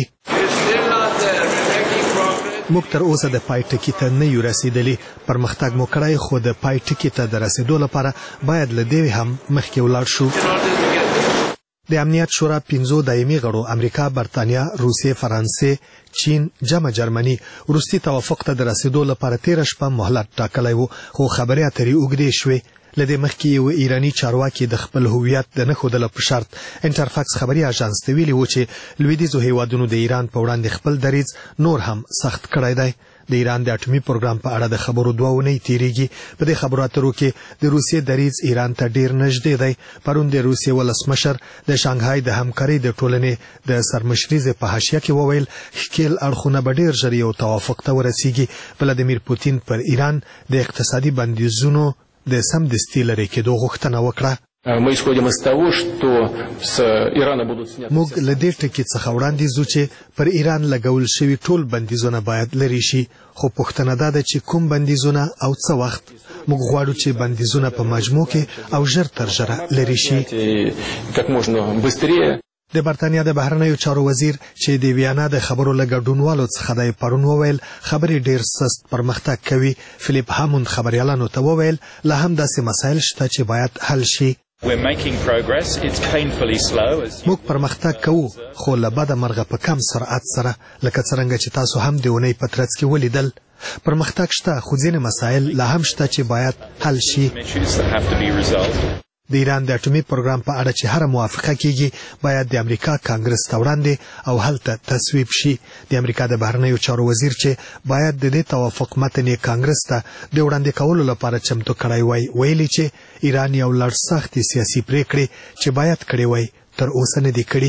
موږ تر اوسه د پای ټکي ته نه یو رسیدلی، پرمختګ مو کړی، خو د پای ټکي ته د رسیدو لپاره باید له دې هم مخکې ولاړ شو. د امنیت شورا 5 دایمي غړو امریکا، برتانیا، روسیې، فرانسې، چین، جمع جرمني وروستي توافق ته د رسیدو لپاره 13 شپه مهلت ټاکلی وو، خو خبرې اترې اوږدې شوې. لدې مخکې یو ایرانی چارواکي د خپل هویت د نه ښودلو په شرط انټرفاکس خبري اژانس ته ویلي و چې لویدیځو هیوادونو د ایران په وړاندې خپل دریځ نور هم سخت کړی دی. د ایران د اټومي پروګرام په اړه د خبرو 2 اونۍ تیریږي. په دې خبرو اترو کې د روسیې دریځ ایران ته ډیر نږدې دی. پرون د روسیې ولسمشر د شانګهای د همکارۍ د ټولنې د سرمشرۍ په حاشیه کې وویل ښکیل اړخونه به ډیر ژر یو توافق ته ورسیږي. ولادیمیر پوتین پر ایران د اقتصادي بندیزونو د سمدستي لرې کېدو غوښتنه وکړه. موږ له دې ټکي څخه وړاندې ځو چې پر ایران لګول شوي ټول بندیزونه باید لرې شي، خو پوښتنه دا ده چې کوم بندیزونه او څه وخت. موږ غواړو چې بندیزونه په مجموع کې او ژر تر ژره لرې شي. د برتانیا د بهرنیو چارو وزیر چې د ویانا د خبرو له ګډونوالو څخه د پرون وویل خبرې ډیر سست پرمختګ کوي. فلیپ هاموند خبريالانو ته وویل لا هم داسې مسایل شته چې باید حل شي. موږ پرمختګ کوو، خو له بده مرغه په کم سرعت سره، لکه څنګه چې تاسو هم د اونۍ په ترڅ کې ولیدل. پرمختګ شته، خو ځینې مسایل لا هم شته چې باید حل شي. د ایران د اټومي پروګرام په اړه چې هر موافقه کیږي باید د امریکا کانګرس ته وړاندې او هلته تصویب شي. د امریکا د بهرنیو چارو وزیر چې باید د دې توافق متن کانګرس ته د وړاندې کولو لپاره چمتو کړی وای، ویلي چې ایران یو لړ سختې سیاسي پریکړې چې باید کړې وای تر اوسه نه دي کړې.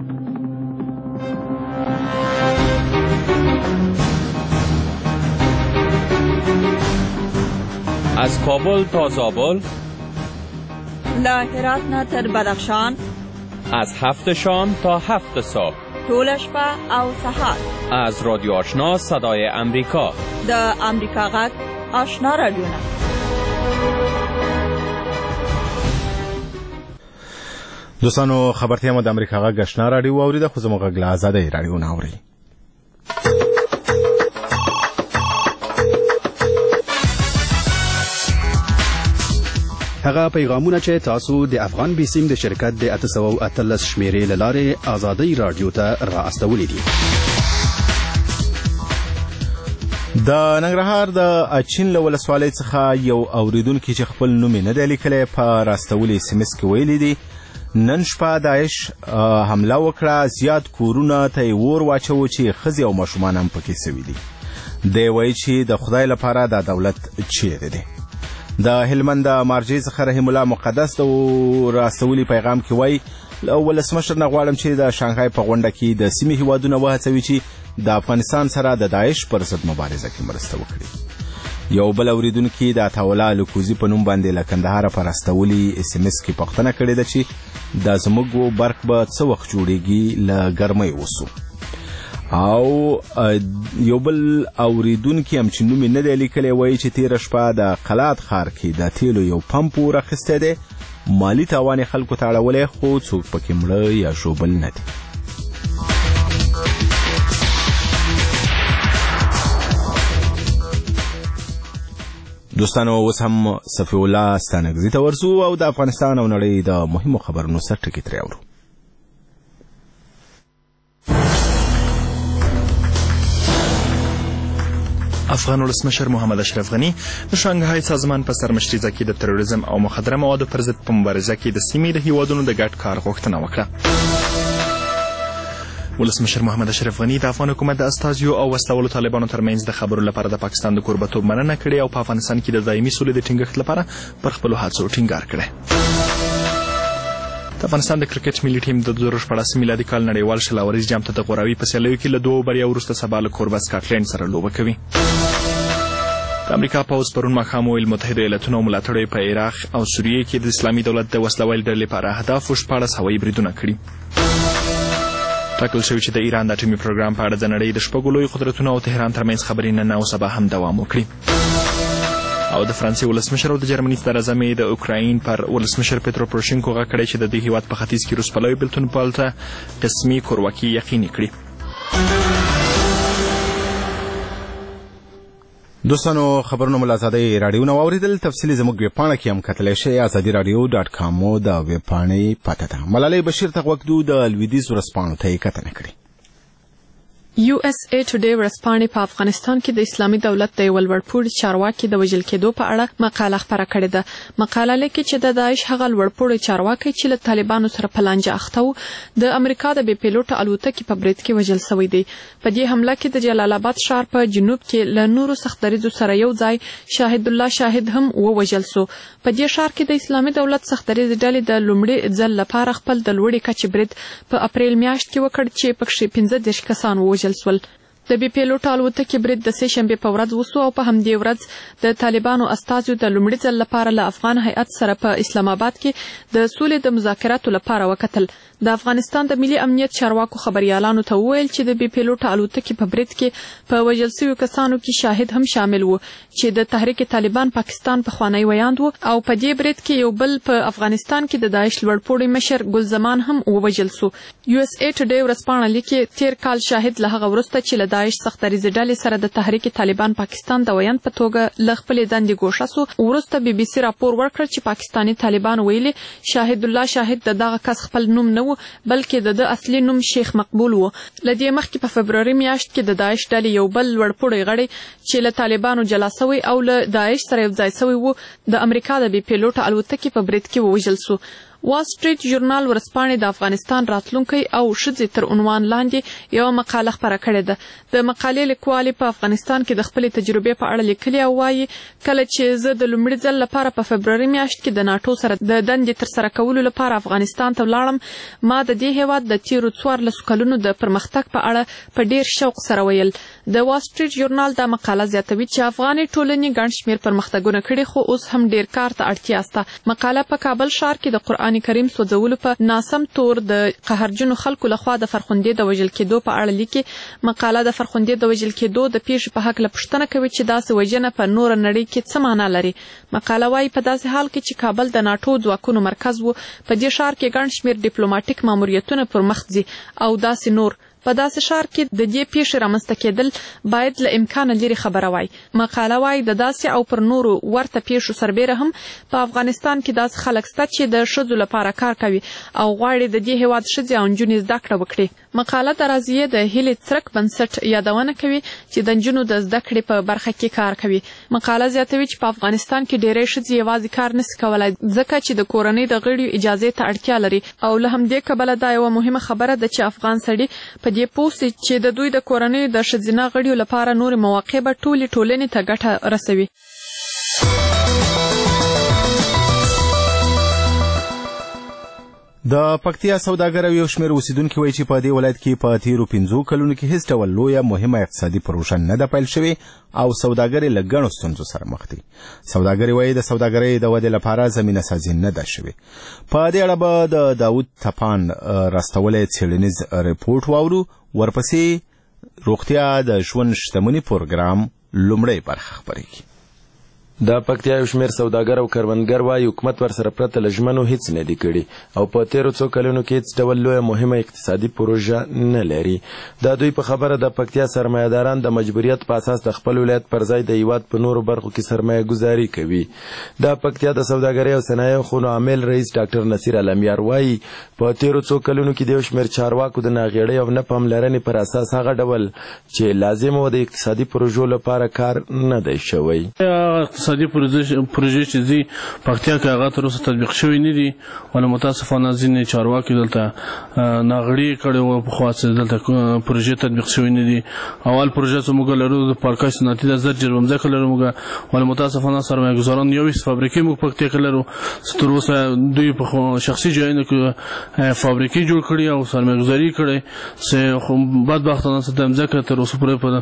از کابل تا زابل، له هرات نه تر بدخشان، از 7 شام تا 7 صبح، ټوله شپه او سهار. از رادیو آشنا صدای امریکا، د امریکا غږ آشنا رادیو نه. دوستانو خبرتیا مو د امریکا غږ آشنا رادیو اوریده، خو زموږ غږ له ازادۍ رادیو نه اوري. هغه پیغامونه چې تاسو د افغان بیسیم د شرکت د 813 شمیرې لاره ازادۍ رادیو ته را استولې دي. د ننګرهار د اچین له ولسوالۍ څخه یو اوریدونکي چې خپل نوم نه دی لیکلی په راستولي SMS کې ویلي دي نن شپه داعش حمله وکړه، زیات کورونه ته یې اور واچوه چې ښځې او ماشومان هم پکې سوي دي. دی وایي چې د خدای لپاره دا دولت چیرې دی. د هلمند د مارجې څخه رحیم الله مقدس د راستولي پیغام کې وایي ولسمشر نه غواړم چې د شانګهای په غونډه کې د سیمې هیوادونه وهڅوي چې د افغانستان سره د داعش پر ضد مبارزه کې مرسته وکړي. یو بل اوریدونکي د عطاالله الکوزي په نوم باندې له کندهاره په راستولي SMS کې پوښتنه کړې ده چې د زموږ برق به څه وخت جوړیږي له ګرمۍ وسو. او یو بل اوریدونکي هم چې نوم یې نه دی لیکلی وایي چې تېره شپه د قلات ښار کې د تیلو یو پمپ ورخیستی دی، مالي تاوان یې خلکو ته اړولی خو څوک پکې مړه یا ژوبل نه دي. دوستانو اوس هم صفی الله ستانکزي ته ورځو او د افغانستان او نړۍ د مهمو خبرونو سر ټکي ترې اورو. افغان ولسمشر محمد اشرف غني د شانګهای سازمان په سرمشريزه کې د تروریزم او مخدره موادو پر ضد په مبارزه کې د سیمې د هیوادونو د ګډ کار غوښتنه وکړه. ولسمشر محمد اشرف غني د افغان حکومت د استازیو او وسلوالو طالبانو ترمنځ د خبرو لپاره د پاکستان د کوربتوب مننه کړې او په افغانستان کې د دایمي سولې د ټینګښت لپاره پر خپلو هڅو ټینګار کړی. د افغانستان د کرکټ ملي ټیم د 2014 میلادي کال نړیوال شلاوريز جام ته د غوراوي په سیالیو کې له 2 بریا وروسته سبا له کوربه سکاټلند سره لوبه کوي. د امریکا پوځ پرون ماښام ویل متحده ایالتونه او ملاتړو په عراق او سوریې کې د اسلامي دولت د وسلوال ډلې لپاره اهدافو 14 هوایي بریدونه کړي. ټاکل شوي چې د ایران د اټومي پروګرام په اړه د نړۍ د 6 لویو قدرتونو او تهران ترمنځ خبرې نن او سبا هم دوام وکړي. او د فرانسې ولسمشر او د جرمني صدراعظم د اوکراین پر ولسمشر پترو پروشینکو غږ کړی چې د دې هیواد په ختیځ کې روسپلوي بېلتون پالته قسمي کورواکي یقیني کړي. دوستانو خبرونه مو له ازادۍ راډیو نه واورېدل. تفصیلي زموږ ویبپاڼه کې هم کتلی شئ. ازادي راډیو .com مو د ویبپاڼې پته ده. ملالۍ بشیر ته غوږ د لویدیځ ورځپاڼو ته یې کتنه کړې. USA Today ورځپاڼې په افغانستان کې د اسلامي دولت د یو لوړپوړي چارواکي د وژل کېدو په اړه مقاله خپره کړې ده. مقاله لیکي چې د داعش هغه لوړپوړي چارواکي چې له طالبانو سره په لانجه اخته و د امریکا د بې پیلوټه الوتکې په برید کې وژل شوی دی. په دې حمله کې د جلال آباد ښار په جنوب کې له نورو سخت دریځو سره یو ځای شاهد الله شاهد هم ووژل شو. په دې ښار کې د اسلامي دولت سخت دریځ ډلې د لومړي ځل لپاره خپل د لوړې کچې برید په اپریل میاشت کې وکړ چې پکې 15 کسان ووژل شول. د بې پیلوټه الوتکې برید د سه شنبې په ورځ وسو او په همدې ورځ د طالبانو استازو د لومړي ځل لپاره له افغان هیئت سره په اسلام آباد کې د سولې د مذاکراتو لپاره وکتل. د افغانستان د ملي امنیت چارواکو خبريالانو ته وویل چې د بې پیلوټه الوتکې په برید کې په وژل شویو کسانو کې شاهد هم شامل و چې د تحریک طالبان پاکستان پخوانی ویاند و او په دې برید کې یو بل په افغانستان کې د داعش لوړپوړي مشر ګل زمان هم ووژل شو. USA Today ورځپاڼه لیکي تیر کال شاهد له هغه وروسته چې له داعش سخت دریځ ډلې سره د تحریک طالبان پاکستان د ویاند په توګه له خپلې دندې ګوښه شو. وروسته BBC راپور ورکړ چې پاکستاني طالبان ویلي شاهد الله شاهد دغه کس خپل نوم نه و بلکې د اصلي نوم شیخ مقبول و. لدې مخکې په فبرवरी میاشت کې د داعش ډلې یو بل لوړپوړی غړی چې له طالبانو جلا شوی او له داعش سره یو ځای شوی و د امریکا د بې پیلوټه الوتکې په برید کې ووژل شو. وال سټریټ ژورنال ورځپاڼې د افغانستان راتلونکی او ښځې تر عنوان لاندې یو مقاله خپره کړې ده. د مقالې لیکوالې په افغانستان کې د خپلې تجربې په اړه لیکلي او وایي کله چې زه د لومړي ځل لپاره په فبرवरी میاشت کې د ناټو سره د دندې ترسره کولو لپاره افغانستان ته ولاړم ما د دې هیواد د تیرو 14 کلونو د پرمختګ په اړه په ډیر شوق سره ویل. د وال سټریټ ژورنال دا مقاله زیاتوي چې افغاني ټولنې ګڼ شمېر پرمختګونه کړي خو اوس هم ډیر کار ته اړتیا شته. مقاله په کابل ښار کې د قرآن کریم سوځولو په ناسم تور د قهرجنو خلکو لخوا د فرخندې د وژل کېدو په اړه لیکي. مقاله د فرخندې د وژل کېدو د پیښې په هکله پوښتنه کوي چې داسې وژنه په نوره نړۍ کې څه معنا لري. مقاله وایي په داسې حال کې چې کابل د ناټو ځواکونو مرکز و په دې ښار کې ګڼ شمېر ډیپلوماټیک ماموریتونه پر مخ ځي او داسې نور په داسې ښار کې د دې پیښې رامنځته کېدل باید له امکانه لرې خبره وای. مقاله وایي د داسې او پر نورو ورته پیښو سربیره هم په افغانستان کې داسې خلک شته چې د ښځو لپاره کار کوي او غواړي د دې هیواد ښځې او نجونې زده کړه وکړي. مقاله د راضیې د هیلې څرک بنسټ یادونه کوي چې د نجونو د زده کړې په برخه کې کار کوي. مقاله زیاتوي چې په افغانستان کې ډېری ښځې یوازې کار نشي کولی ځکه چې د کورنۍ د غړیو اجازې ته اړتیا لري او له همدې کبله دا یوه مهمه خبره ده چې افغان سړي په دې پوه شي چې د دوی د کورنۍ د ښځینه غړیو لپاره نورې مواقع به ټولې ټولنې ته ګټه رسوي. د پکتیا سوداګر او یو شمېر اوسیدونکي وایي چې په دې ولایت کې په تیرو 5 کلونو کې هیڅ ډول لویه مهمه اقتصادي پروژه نه ده پیل شوې او سوداګر یې له ګڼو ستونزو سره مخ دي. سوداګر وایي د سوداګرۍ د ودې لپاره زمینه سازي نه ده شوې. په دې اړه به د داود تپان راستولی څېړنیز ریپورټ واورو. ورپسې روغتیا د ژوند شتمني پروګرام لومړی برخه خپرېږي. د پکتیا یو شمېر سوداګر او کروندګر وایي حکومت ورسره پرته له ژمنو هیڅ نه دي کړي او په تېرو څو کلونو کې هیڅ ډول لویه مهمه اقتصادي پروژه نه لري. د دوی په خبره د پکتیا سرمایه‌داران د مجبوریت په اساس د خپل ولایت پر ځای د هیواد په نورو برخو کې سرمایه ګذاري کوي. د پکتیا د سوداګرۍ او صنایعو خونو عامل رئیس ډاکټر نصیر علمیار وایي په تېرو څو کلونو کې د یو شمېر چارواکو د ناغېړۍ او نه پاملرنې پر اساس هغه ډول چې لازم و د اقتصادي پروژو لپاره کار نه دی شوی. اقتصادي پروژې چې دي پکتیا کې هغه تر اوسه تطبیق شوي نه دي، ولې متاسفانه ځینې چارواکي دلته ناغړي کړې وه پخوا چې دلته پروژې تطبیق شوي نه دي. اول پروژه چې موږ لرو د پارکای صنعتي د 1000 جربه مځکه لرو موږ، ولې متاسفانه سرمایه ګزاران 21 فابریکې موږ پکتیا کې لرو چې تر اوسه دوی په شخصي ځایونو کې فابریکې جوړ کړي او سرمایه ګزاري کړې چې خو بدبختانه چې د مځکه تر اوسه پورې په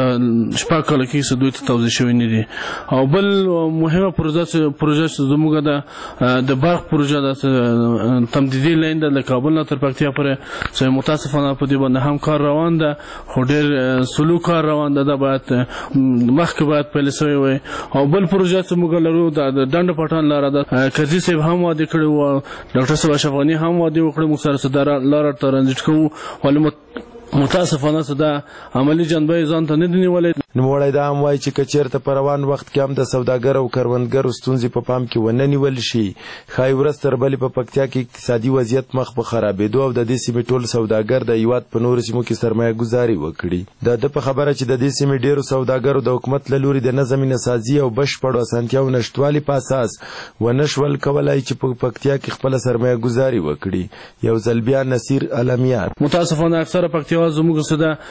6 کاله کې چې دوی ته توضیح شوي نه دي. او بل مهمه پروژه چې زموږ د برق پروژه ده تمدیدي لاین ده له کابل نه تر پکتیا پورې چې متاسفانه په دې باندې هم کار روان ده خو ډېر سلو کار روان ده. دا باید مخکې باید پیل شوی وای. او بل پروژه چې موږ لرو د ډنډ پټان لاره ده کرزي صاحب هم واده کړی و، ډاکټر صاحب اشرف غني هم واده وکړی، موږ سره لاره ترانزیټ کوو، ولې متاسفانه چې دا عملي جنبه یې ځان ته نه دي نیولې. نوموړی دا هم وایي چې که چېرته په روان وخت کې هم د سوداګر او کروندګرو ستونزې په پام کې ونه نیول شي ښایي ورځ تر بلې په پکتیا کې اقتصادي وضعیت مخ په خرابېدو او د دې سیمې ټول سوداګر د هیواد په نورو سیمو کې سرمایه ګذاري وکړي. د ده په خبره چې د دې سیمې ډېرو سوداګرو د حکومت له لوري د نه زمینه سازي او بشپړو اسانتیاو نشتوالي په اساس ونه شول کولی چې په پکتیا کې خپله سرمایه ګذاري وکړي. یو ځل بیا نصیر علمیار متاسفانه اکثره پکتیوال زموږ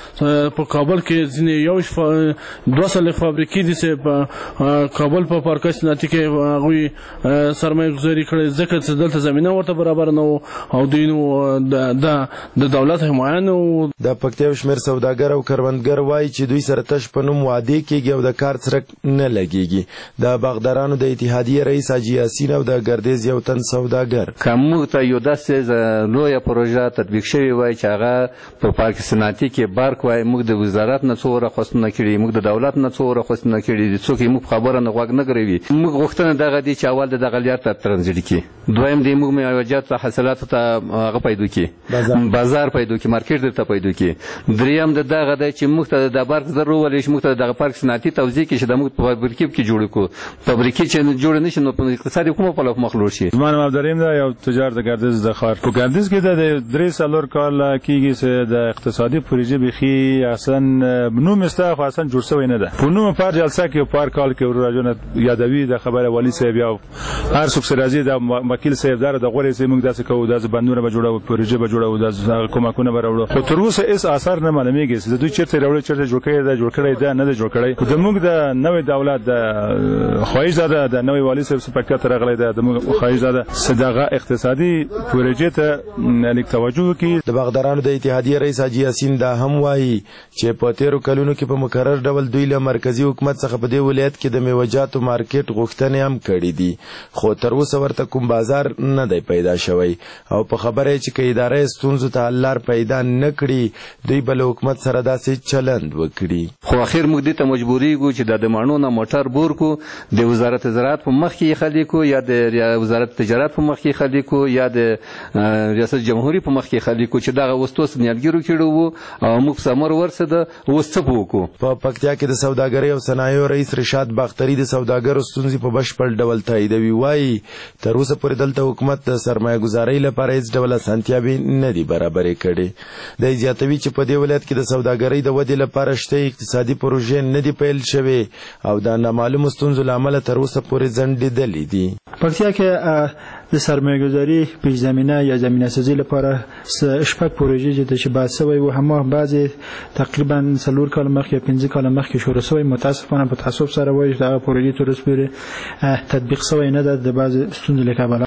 څه په کابل کې ځینې یو 200 فابریکې دي چې په کابل په پارکای صنعتي کې هغوی سرمایه ګذاري کړې ځکه چې دلته زمینه ورته برابر نه و او دوی نو د دولت حمایه نه و. د پکتیا یو شمېر سوداګر او کروندګر وایي چې دوی سره تش په نوم وعدې کېږي او د کار څرک نه لګېږي. د باغدارانو د اتحادیې رئیس حاجي یاسین او د ګردیز یو تن سوداګر که موږ ته یو داسې لویه پروژه تطبیق شوې وای چې هغه په پارک صنعتي کې برق وای، موږ د وزارت نه څو راخواستونه کړي، موږ د دولت نه څو راخواستونه کړي دي، څوک یې موږ خبره نه غوږ نه ګروي. موږ غوښتنه دغه دي چې اول د دغه لار ته ترانزیټ کړي، دویم دی موږ میوجات حاصلاتو ته هغه پیدا کړي، بازار پیدا کړي، مارکیټ درته پیدا کړي. دریم د دغه دی چې موږ ته د برق ضرور ولې موږ ته دغه پارک صنعتي توزیع کړي چې د موږ په فابریکې کې جوړ کړو. فابریکې چې جوړ نه شي نو په اقتصادي کومه په مخ لور شي. زما نوم عبدالرحیم دی، یو تجار د ګردیز د ښار. په ګردیز کې د 3 کال کېږي چې د اقتصادي پروژې بیخي اصلا نوم استا خو اصلا جوړ شوی نه ده. په نوم پر جلسه کې پر کال کې راځونه یادوي د خبره والی صاحب یا هر څوک سره راځي د وکیل صاحب دار د غوړې سي موږ داسې کوو، داسې بندونه به جوړو، پروژې به جوړو، داسې کومکونه به راوړو. خو تر اوسه هیڅ اثر نه معلومیږي چې دوی چیرته راوړي، چیرته جوړ کړی ده نه ده جوړ کړی. د موږ د نوې دولت د خواهش ده د نوې والی صاحب سپکه تر غلې ده د موږ خواهش ده صدقه اقتصادي پروژې ته لیک توجه وکړي. د باغدارانو د اتحادیې رئیس حاجي یاسین دا هم وایي چې په تیرو کلونو کې په مکرر ډول دوی له مرکزی حکومت څخه په دې ولایت کې د میوجاتو مارکیټ غوښتنې هم کړې دي خو تر اوسه ورته کوم بازار نه دی پیدا شوی او په خبره چې کې ادارې ستونزو ته حل لار پیدا نه کړي دوی به له حکومت سره داسې چلند وکړي. خو اخر موږ دې ته مجبوریږو چې د ماڼو نه موټر بور کو، د وزارت زراعت په مخ کې خلکو یا د وزارت تجارت په مخ کې خلکو یا د ریاست جمهوریت په مخ کې خلکو چې دغه وستوس نیالګیرو کړو او موږ سمور ورسده وسپوکو. په پکتیا کې د سوداګرۍ او صنایعو رئیس رشاد باختری د سوداګرو ستونزې په بشپړ ډول تاییدوي. وایي تر اوسه پورې دلته حکومت د سرمایه ګذارۍ لپاره هیڅ ډول اسانتیاوې نه دي برابرې کړې. دی زیاتوي چې په دې ولایت کې د سوداګرۍ د ودې لپاره شته اقتصادي پروژې نه دي پیل شوې او د نامعلومو ستونزو له امله تر اوسه پورې ځنډېدلې دي. پکتیا کې د سرمایه‌گذاری پیش زمینه یا زمینه سازی لپاره شپږ پروژې چې بعد سوی و همه بعضی تقریبا 4 کال مخکې 5 کال مخکې شروع شوی. متاسفانه په تعصب سره وایي دا پروژې تر اوسه پورې تطبیق شوی نه ده د بعض ستونزو له کبله.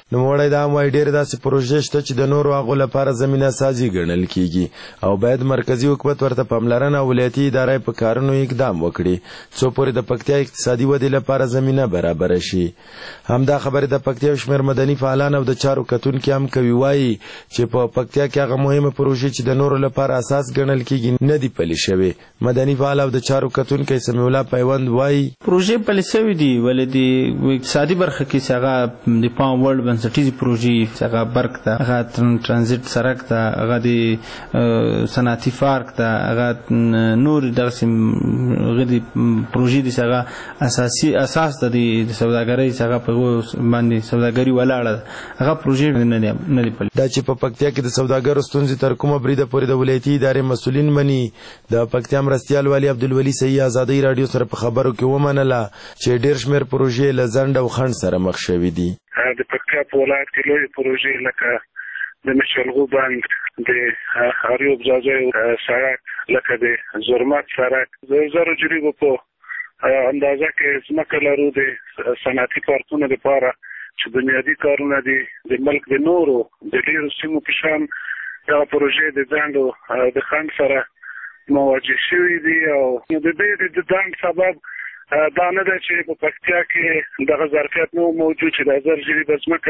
نوموړی دا هم وایي ډېرې داسې پروژې شته چې د نورو هغو لپاره زمینه سازي ګڼل کیږي او باید مرکزي حکومت ورته پاملرنه او ولایتي ادارې په کارونو اقدام وکړي څو پورې د پکتیا اقتصادي ودې لپاره زمینه برابره شي. همدا خبرې د پکتیا شمېر مدني فعالان او د چارو کتونکي هم کوي، وایي چې په پکتیا کې هغه مهمه پروژې چې د نورو لپاره اساس ګڼل کیږي نه دي پلي شوې. مدني فعال او د چارو کتونکي سمیع الله پیوند وایي پروژې پلي شوې دي ولې د اقتصادي برخه کې هغه د پام وړ بنسټیزې پروژې هغه برق ته، هغه ترانزیت سړک ته، هغه د صنعتي پارک ته، هغه نور دغسې غدي پروژې دي هغه اساسي اساس د سوداګرۍ هغه په باندې سوداګري ولاړه هغه پروژې نه دي پلي. دا چې په پکتیا کې د سوداګرو ستونزې تر کومه بریده پورې د ولایتي ادارې مسؤلین مني. د پکتیا مرستیال والي عبدالولي صحیح ازادۍ راډیو سره په خبرو کې ومنله چې ډېر شمېر پروژې له ځنډ او خنډ سره مخ شوي دي. د پکتیا په ولایت کې لویې پروژې لکه د مشلغو بند، د اریوب ځاځیو سړک، لکه د زرمت سړک، د زرو جریبو په اندازه کې ځمکه لرو د صنعتي پارکونو لپاره چې بنیادي کارونه دي د ملک د نورو د ډېرو سیمو په شان دغه پروژې د ځنډ او د خنډ سره مواجه شوي دي. او د دې د ځنډ سبب دا نه ده چې په پکتیا کې دغه ظرفیت نو موجود چې د 1000 جریبه ځمکه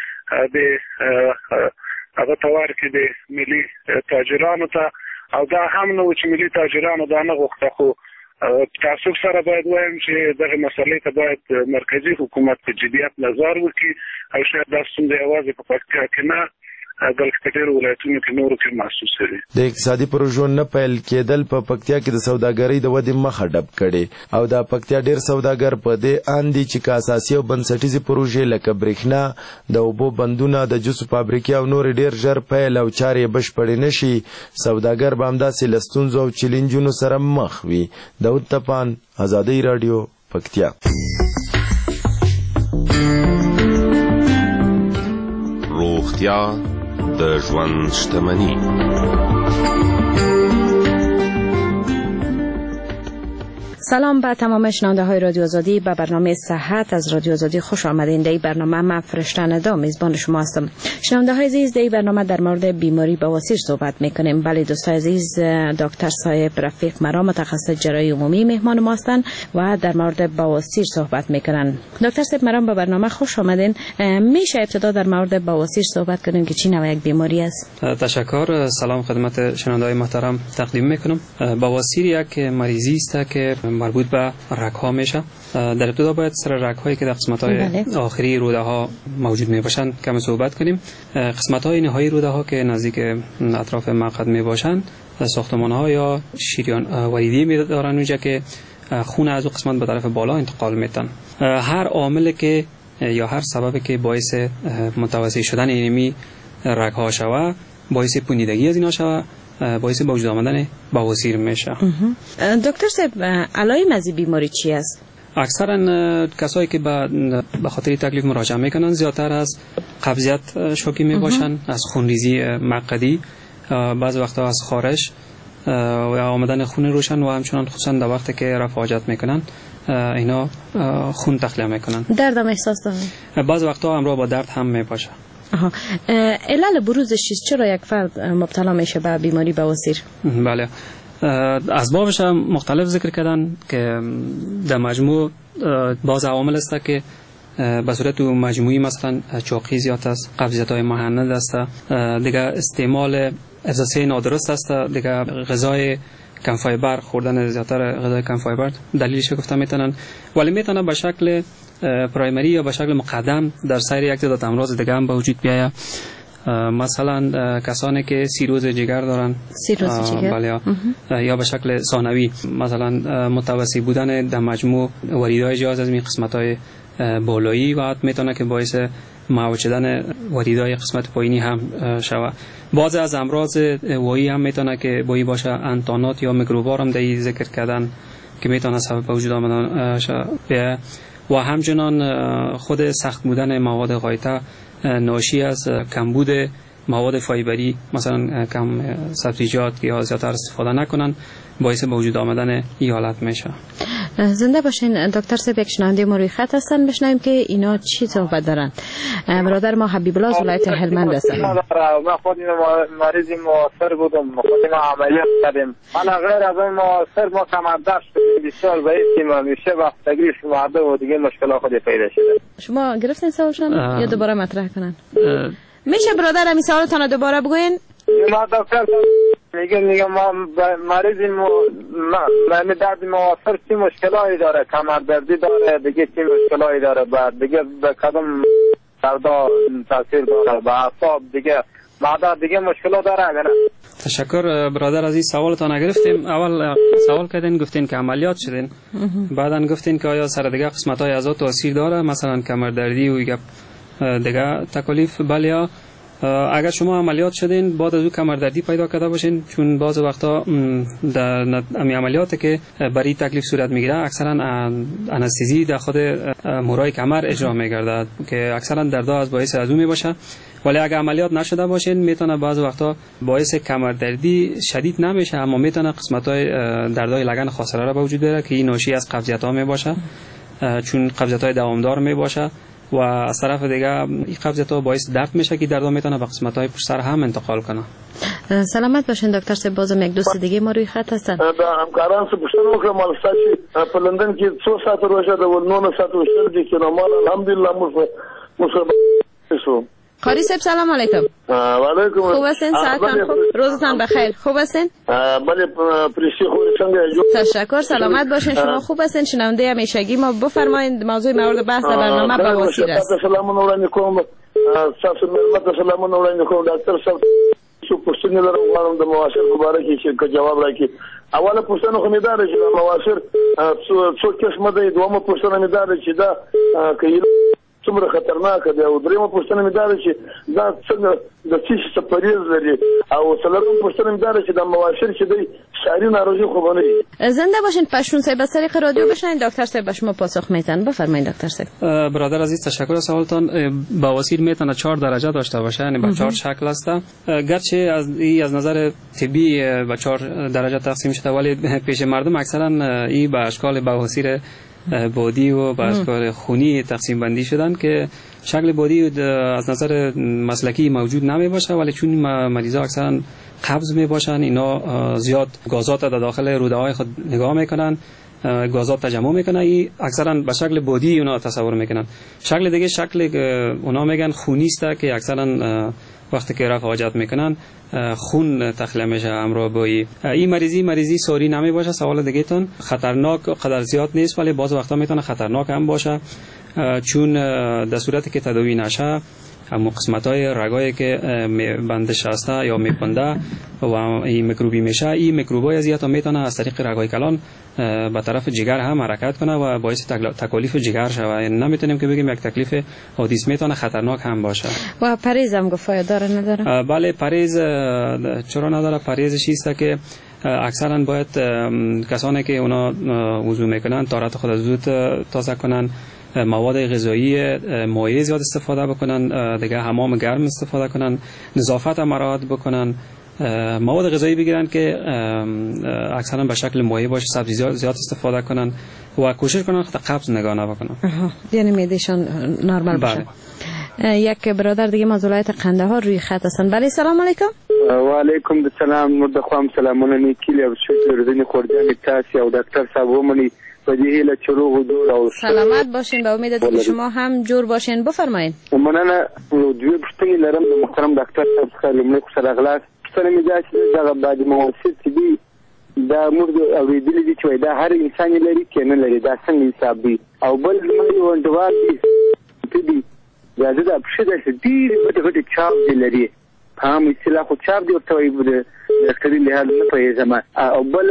د هغه توار کې د ملي تاجرانو ته، او دا هم نه و چې ملي تاجرانو دا نه غوښته. خو تاسف سره باید وایم چې دغه مسلې ته باید مرکزي حکومت په جدیت نظر وکړي او شاید دا ستونزه یوازې په پکتیا کې نه بلکې په ډېرو ولایتونو کې نورو کې محسوسه وي. د اقتصادي پروژو نه پیل کېدل په پکتیا کې د سوداګرۍ د ودې مخه ډب کړې او د پکتیا ډېر سوداګر په دې اند دي چې که اساسي او بنسټیزې پروژې لکه برېښنا، د اوبو بندونه، د جوسو فابریکې او نورې ډېر ژر پیل او چارې یې بشپړې نه شي، سوداګر به همداسې له ستونزو او چیلنجونو سره مخ وي. داود تپان، ازادۍ راډیو، پکتیا. روغتیا د ژوند شتمني. سلام به تمام شنونده های رادیو آزادی. به برنامه صحت از رادیو آزادی خوش آمدین. در این برنامه من فرشته ندا میزبان شما هستم. شنونده های عزیز، در این برنامه در مورد بیماری بواسیر صحبت میکنیم. بله دوستان عزیز، دکتر صاحب رفیق مرا متخصص جراحی عمومی مهمان ما هستند و در مورد بواسیر صحبت میکنن. دکتر صاحب مرا به برنامه خوش آمدین. میشه ابتدا در مورد بواسیر صحبت کنیم که چی نوع یک بیماری است؟ تشکر. سلام خدمت شنونده های محترم تقدیم میکنم. بواسیر یک مریضی است که مربوط به رگ‌ها میشه. در ابتدا باید سر رگ‌هایی که در قسمت‌های آخری روده ها موجود میباشند کم صحبت کنیم. قسمت‌های نهایی روده ها که نزدیک اطراف مقعد میباشند، ساختمان‌ها یا شریان وریدی می‌دارند اونجا که خون از اون قسمت به طرف بالا انتقال میتن. هر عاملی که یا هر سببی که باعث متوسع شدن اینمی رگ‌ها شود، باعث پوسیدگی از اینا شود، باعث به وجود آمدن بواسیر میشه. دکتر صاحب، علائم از بیماری چی است؟ اکثرا کسایی که به خاطر تکلیف مراجعه میکنن زیادتر از قبضیت شاکی میباشن، از خونریزی مقعدی، بعض وقتا از خارش و آمدن خون روشن و همچنان خصوصا در وقتی که رفع حاجت میکنن اینا خون تخلیه میکنن. درد هم احساس دارن؟ بعض وقتا همراه با درد هم میباشه. علل بروزش چیست؟ چرا یک فرد مبتلا میشه به بیماری بواسیر؟ بله، اسبابش مختلف ذکر کردن که در مجموع باز عوامل است که به صورت مجموعی مثلا چاقی زیاد است، قبضیت‌های مهند است، دیگه استعمال غذای نادرست است، دیگه غذای کم فایبر خوردن، زیادتر غذای کم فایبر دلیلش گفته میتونن، ولی میتونه به شکل پرایمری یا به شکل مقدم در سایر یک تعداد امراض دیگه هم به وجود بیاید. مثلا کسانی که سیروز جگر دارن، سیروز جگر، بله، یا به شکل ثانوی مثلا متوسع بودن در مجموع وریدهای جهاز از این قسمت‌های بالایی و میتونه که باعث معوج شدن وریدهای قسمت پایینی هم شود. بعضی از امراض وایی هم میتونه که وایی باشه، انتانات یا میکروبار هم در ذکر کردن که میتونه سبب به وجود آمدن شود. و همچنان خود سخت بودن مواد غایطه ناشی از کمبود مواد فایبری، مثلا کم سبزیجات یا زیادتر استفاده نکنن، باعث به وجود آمدن این حالت میشه. زنده باشین دکتر صاحب. یک شنونده ما روی خط هستن، بشنویم که اینا چی صحبت دارن. برادر ما حبیب الله از ولایت هلمند هستن. ما خود مریض موثر بودم، خود ما عملیات کردیم. حالا غیر از اون موثر ما کمردرد شدیم، بسیار ضعیفیم و میشه وقت تگریش مرده و دیگه مشکلات خود پیدا شده. شما گرفتین سوالشون یا دوباره مطرح کنن؟ میشه برادر همین سوالتون دوباره بگوین؟ ما دکتر میگم ما مریضیم، من درد موثر چی مشکلاتی داره، کمردردی داره، دیگه چی مشکلاتی داره، بعد دیگه به کدوم دردا تاثیر داره، به اعصاب دیگه معده دیگه مشکلات داره. اگر تشکر برادر عزیز. سوالتان گرفتیم. اول سوال کردین گفتین که عملیات شدین، بعدن گفتین که آیا سر دیگه قسمت‌های اعضا تاثیر داره، مثلا کمردردی و دیگه تکالیف. بله، اگر شما عملیات شدین بعد از اون کمردردی پیدا کرده باشین، چون بعض وقتا در عملیاتی که برای تکلیف صورت میگیره اکثرا انستزی در خود مورای کمر اجرا میگردد که اکثرا دردا از باعث از اون میباشه. ولی اگر عملیات نشده باشین میتونه بعض وقتا باعث کمردردی شدید نمیشه، اما میتونه قسمت‌های دردهای لگن خاصره را به وجود بیاره که این ناشی از قبضیت‌ها میباشه، چون قبضیت‌های دوامدار میباشه و از طرف دیگه این قبضیت‌ها باعث درد میشه که درد میتونه به قسمت‌های پشت سر هم انتقال کنه. سلامت باشین دکتر صاحب. بازم یک دوست دیگه ما روی خط هستن. همکاران څه پوښتنه وکړه مال ستاسو په لندن کې څو ساعت روزه د ولنو ساعت وشل دي چې نو مال الحمدلله مصیبت. قاری صاحب سلام علیکم. و علیکم. خوب هستین؟ ساعتتان خوب؟ روزتان بخیر. خوب هستین؟ بله پریشی خوب څنګه؟ تشکر. سلامت باشین. شما خوب هستین؟ شنونده همیشگی ما بفرمایید موضوع مورد بحث برنامه بواسیر است. سلامونه وړاندې کوم. تاسو مېلمه سلامونه وړاندې کوم. ډاکټر صاحب څو پوښتنې لرم غواړم د مواسیر په اړه کې جواب راکړي. اوله پوښتنه خو مې دا ده چې مواسیر څو قسمه دي. دومره پوښتنه مې دا ده چې دا که څومره خطرناک دی، او دریمه پوښتنه مې دا ده چې دا څنګه د څه پریز لري، او څلورمه پوښتنه مې دا ده چې د مواسیر چې دی شعري ناروغي خو نه دي. زنده باشین. پشتون صاحب از طریق رادیو بشنید دکتر صاحب به شما پاسخ میتن. بفرمایید دکتر صاحب. برادر عزیز تشکر از سوالتان. بواسیر میتونه 4 درجه داشته باشه، یعنی به 4 شکل است. گرچه از نظر طبی به 4 درجه تقسیم شده، ولی پیش مردم اکثرا این به اشکال بواسیر بادی و به اشکال خونی تقسیم بندی شدن که شکل بادی از نظر مسلکی موجود نمی باشه، ولی چون مریضا اکثرا قبض می باشن، اینا زیاد گازات در داخل روده های خود نگاه میکنن، گازات تجمع میکنن، این اکثرا به شکل بادی اونا تصور میکنن. شکل دیگه شکل اونا میگن خونی است که اکثرا وقتی که رفع حاجت میکنن خون تخلیه میشه همراه با این مریضی ساری نمی باشه. سوال دیگه تون خطرناک قدر زیاد نیست، ولی بعض وقتا میتونه خطرناک هم باشه، چون در صورتی که تداوی نشه همون قسمت‌های رگایی که بندش هسته یا میپنده و این میکروبی میشه، این میکروبای اذیت میتونه از طریق رگای کلان به طرف جگر هم حرکت کنه و باعث تکالیف جگر شوه. نمیتونیم که بگیم یک تکلیف عادی است، میتونه خطرناک هم باشه. و پرهیز هم گفت داره نداره؟ بله پرهیز چرا نداره؟ پرهیزش است که اکثرا باید کسانی که اونا وضو میکنن طهارت خود زود تازه کنن، مواد غذایی مایع زیاد استفاده بکنن، دیگه حمام گرم استفاده کنن، نظافت هم مراعات بکنن، مواد غذایی بگیرن که اکثرا به شکل مایع باشه، سبزی زیاد استفاده کنن و کوشش کنن خطر قبض نگاه نکنن. یعنی معدهشان نرمال باشه. یک برادر دیگه از ولایت قندهار روی خط هستن. بله سلام علیکم. و علیکم السلام. مدخوام سلامونه نیکیلی او شکر دنی خوردن تاسی او دکتر صاحب ومنی وجهی چلو حضور او سلامت باشین. به امید که شما هم جور باشین. بفرمایید. مننه. دوی پوښتنې لرم د محترم ډاکټر صاحب څخه. لومړی خو سره غلاس پوښتنه مې دا چې دغه بعد مواسیر چې دي دا موږ اورېدلي دي چې دا هر انسان لري که نه لري، دا څنګه حساب دی؟ او بل زما یو انډوال دي دا د پښې داسې ډېرې غټې غټې چاپ دي لري، په عام اصطلاح خو چاپ دي ورته وایي، د ډاکټري لحاظ نه پوهېږم. او بل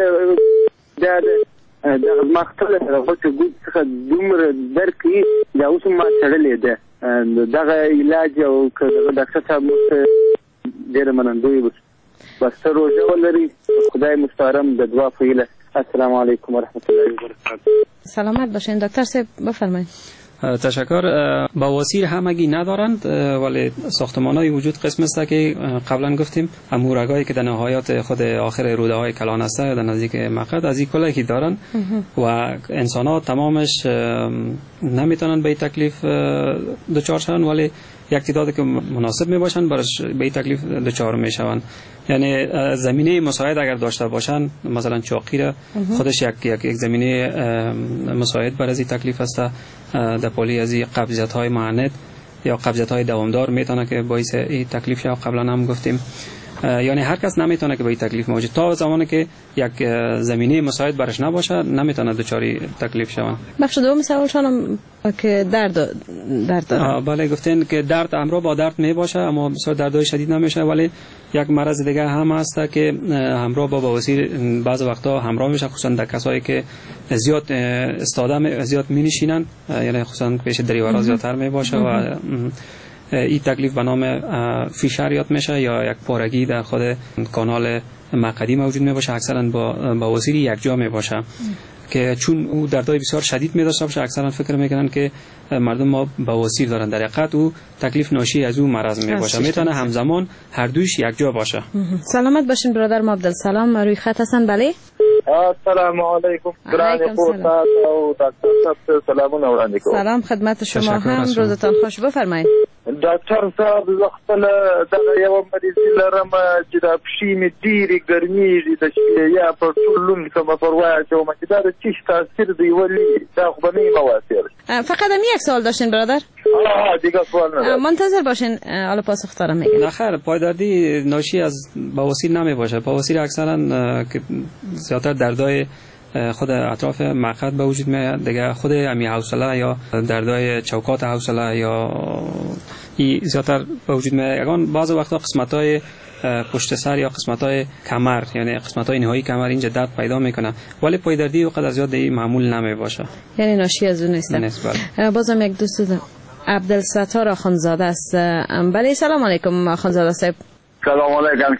دا دغه زما خپله غوټه ګوت څخه دومره درد کوي، دا اوس هم ما تړلې ده. دغه علاج او که دغه ډاکټر صاحب موږ ډېره منندوی اوس بس ته روژه ولري. خدای مستعارم د دعا په هیله. السلام علیکم ورحمت الله وبرکاته. سلامت باشین دکتر صاحب. بفرمایید. تشکر. بواسیر همگی ندارند ولی ساختمان‌های وجود قسم است که قبلا گفتیم امورگایی که در نهایت خود آخر روده‌های کلان است در نزدیک مقصد از این کلی که دارن و انسان‌ها تمامش نمیتونن به این تکلیف دچار شون ولی یک تعدادی که مناسب می باشن برش به این تکلیف دچار می شوند. یعنی زمینه مساعد اگر داشته باشن مثلا چاقی را خودش یک زمینه مساعد بر از این تکلیف است در پالی از این قبضیت های معند یا قبضیت های دوامدار میتونه که باعث این تکلیف شه. قبلا هم گفتیم یعنی هر کس نمیتونه که به این تکلیف مواجه تا زمانی که یک زمینه مساعد برش نباشه نمیتونه دچاری تکلیف شون. بخش دوم سوالشانم که درد داره. بله گفتین که درد همراه با درد می باشه اما بسیار دردهای شدید نمیشه ولی یک مرض دیگه هم هست که همراه با بواسیر بعض وقتا همراه میشه خصوصا در کسایی که زیاد استاده زیاد می نشینن یعنی خصوصا پیش دریورا زیادتر می باشه و این تکلیف به نام فیشر یاد میشه یا یک پارگی در خود کانال مقعدی موجود می باشه. اکثرا با بواسیر یک جا می باشه که چون او دردهای بسیار شدید می داشته باشه اکثرا فکر میکنن که مردم ما بواسیر دارن در حقیقت او تکلیف ناشی از او مرض می باشه. میتونه همزمان هر دویش یک جا باشه. سلامت باشین برادر ما عبدالسلام روی خط هستن. بله السلام علیکم. علیکم سلام. سلام خدمت شما هم روزتان خوش. بفرمایید. ډاکټر صاحب زه خپل دغه یو مریضي لرم چې د پښې مې ډېرې ګرمېږي د شپې یا په ټول لوند کومه پروا اچوم چې دا د چیش تاثیر دی ولی دا خو به نه مواسیر. فقط یک سوال داشتین برادر؟ دیگه سوال ندارم. منتظر باشین حالا پاسخ دارم میگم. نه خیر پایدردی ناشی از بواسیر نمی باشه. بواسیر اکثرا که زیادتر دردای خود اطراف مقعد به وجود میاد دیگه خود امی حوصله یا دردای چوکات حوصله یا ای زیادتر به وجود میاد. اگان بعض وقتا قسمت‌های پشت سر یا قسمت‌های کمر یعنی قسمت‌های نهایی کمر اینجا درد پیدا میکنه ولی پایدردی وقت از زیاد معمول نمی باشه یعنی ناشی از اون نیست. بازم یک دوست عبدالستار آخوندزاده است. بله سلام علیکم آخوندزاده صاحب. سلام علیکم.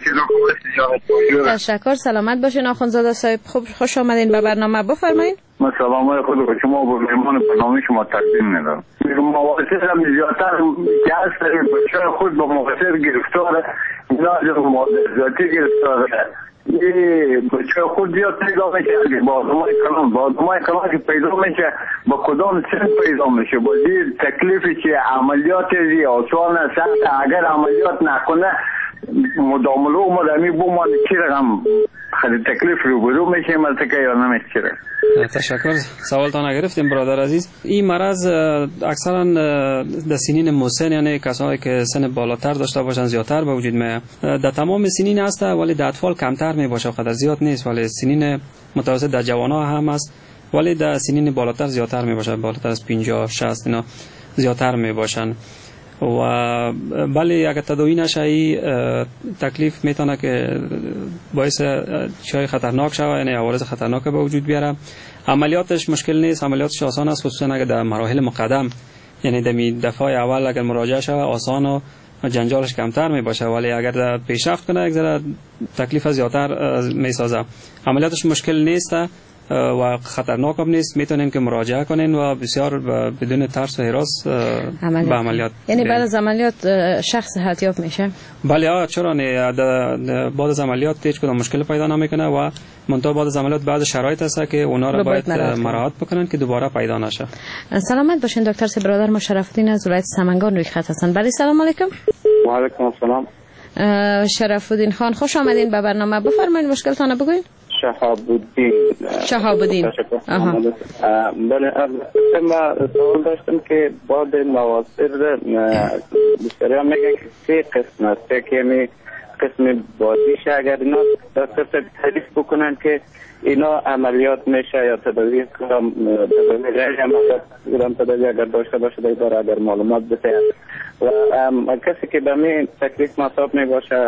تشکر. سلامت باشین آخوندزاده صاحب. خوش آمدین به برنامه. بفرمایید. من سلامای خود به شما و مهمان برنامه شما تقدیم می‌کنم. مواسیر هم زیادتر که هست بچه خود با مواسیر گرفتاره اینا مادرزاتی گرفتاره یه بچه خود زیاد پیدا میشه بادمای کلان که پیدا میشه با کدام سن پیدا میشه با دیر تکلیفی که عملیات زی آسان سخت اگر عملیات نکنه مداملو مدامی بومان چی رقم خیلی تکلیف رو برو میشه ملتکه یا نمیشه. تشکر. سوالتان گرفتیم برادر عزیز. این مرض اکثرا در سنین مسن یعنی کسایی که سن بالاتر داشته باشن زیادتر به وجود میاد. در تمام سنین هست ولی در اطفال کمتر می باشه قدر زیاد نیست ولی سنین متوسط در جوانها هم هست ولی در سنین بالاتر زیادتر می باشه بالاتر از 50 60 اینا زیادتر می باشن و بله اگر تداوی نشه تکلیف میتونه که باعث چای خطرناک شود یعنی عوارض خطرناک به وجود بیاره. عملیاتش مشکل نیست عملیاتش آسان است خصوصا اگر در مراحل مقدم یعنی در دفعه اول اگر مراجعه شود آسان و جنجالش کمتر می باشه ولی اگر در پیشرفت کنه یک ذره تکلیف زیادتر می سازه. عملیاتش مشکل نیست و خطرناک هم نیست میتونین که مراجعه کنین و بسیار بدون ترس و هراس به عملیات یعنی بعد از عملیات شخص صحتیاب میشه. بله چرا نه بعد از عملیات هیچ کدام مشکل پیدا نمیکنه و منتها بعد از عملیات بعض شرایط هست که اونا رو باید مراعات بکنن که دوباره پیدا نشه. سلامت باشین دکتر صاحب. برادر ما شرفالدین از ولایت سمنگان روی خط هستن. بله سلام علیکم. و علیکم السلام. شرفالدین خان خوش آمدین به برنامه. بفرمایید مشکلتون بگوین. شهاب‌الدین. بله ما سوال داشتم که بعد مواسیر بسیار میگن که 3 قسم است که قسم بادیش اگر اینا دکتر تعریف بکنن که اینا عملیات میشه یا تداوی غیر عملیات تداوی اگر داشته باشه در اگر معلومات بده و کسی که به می تکلیف مصاب می باشه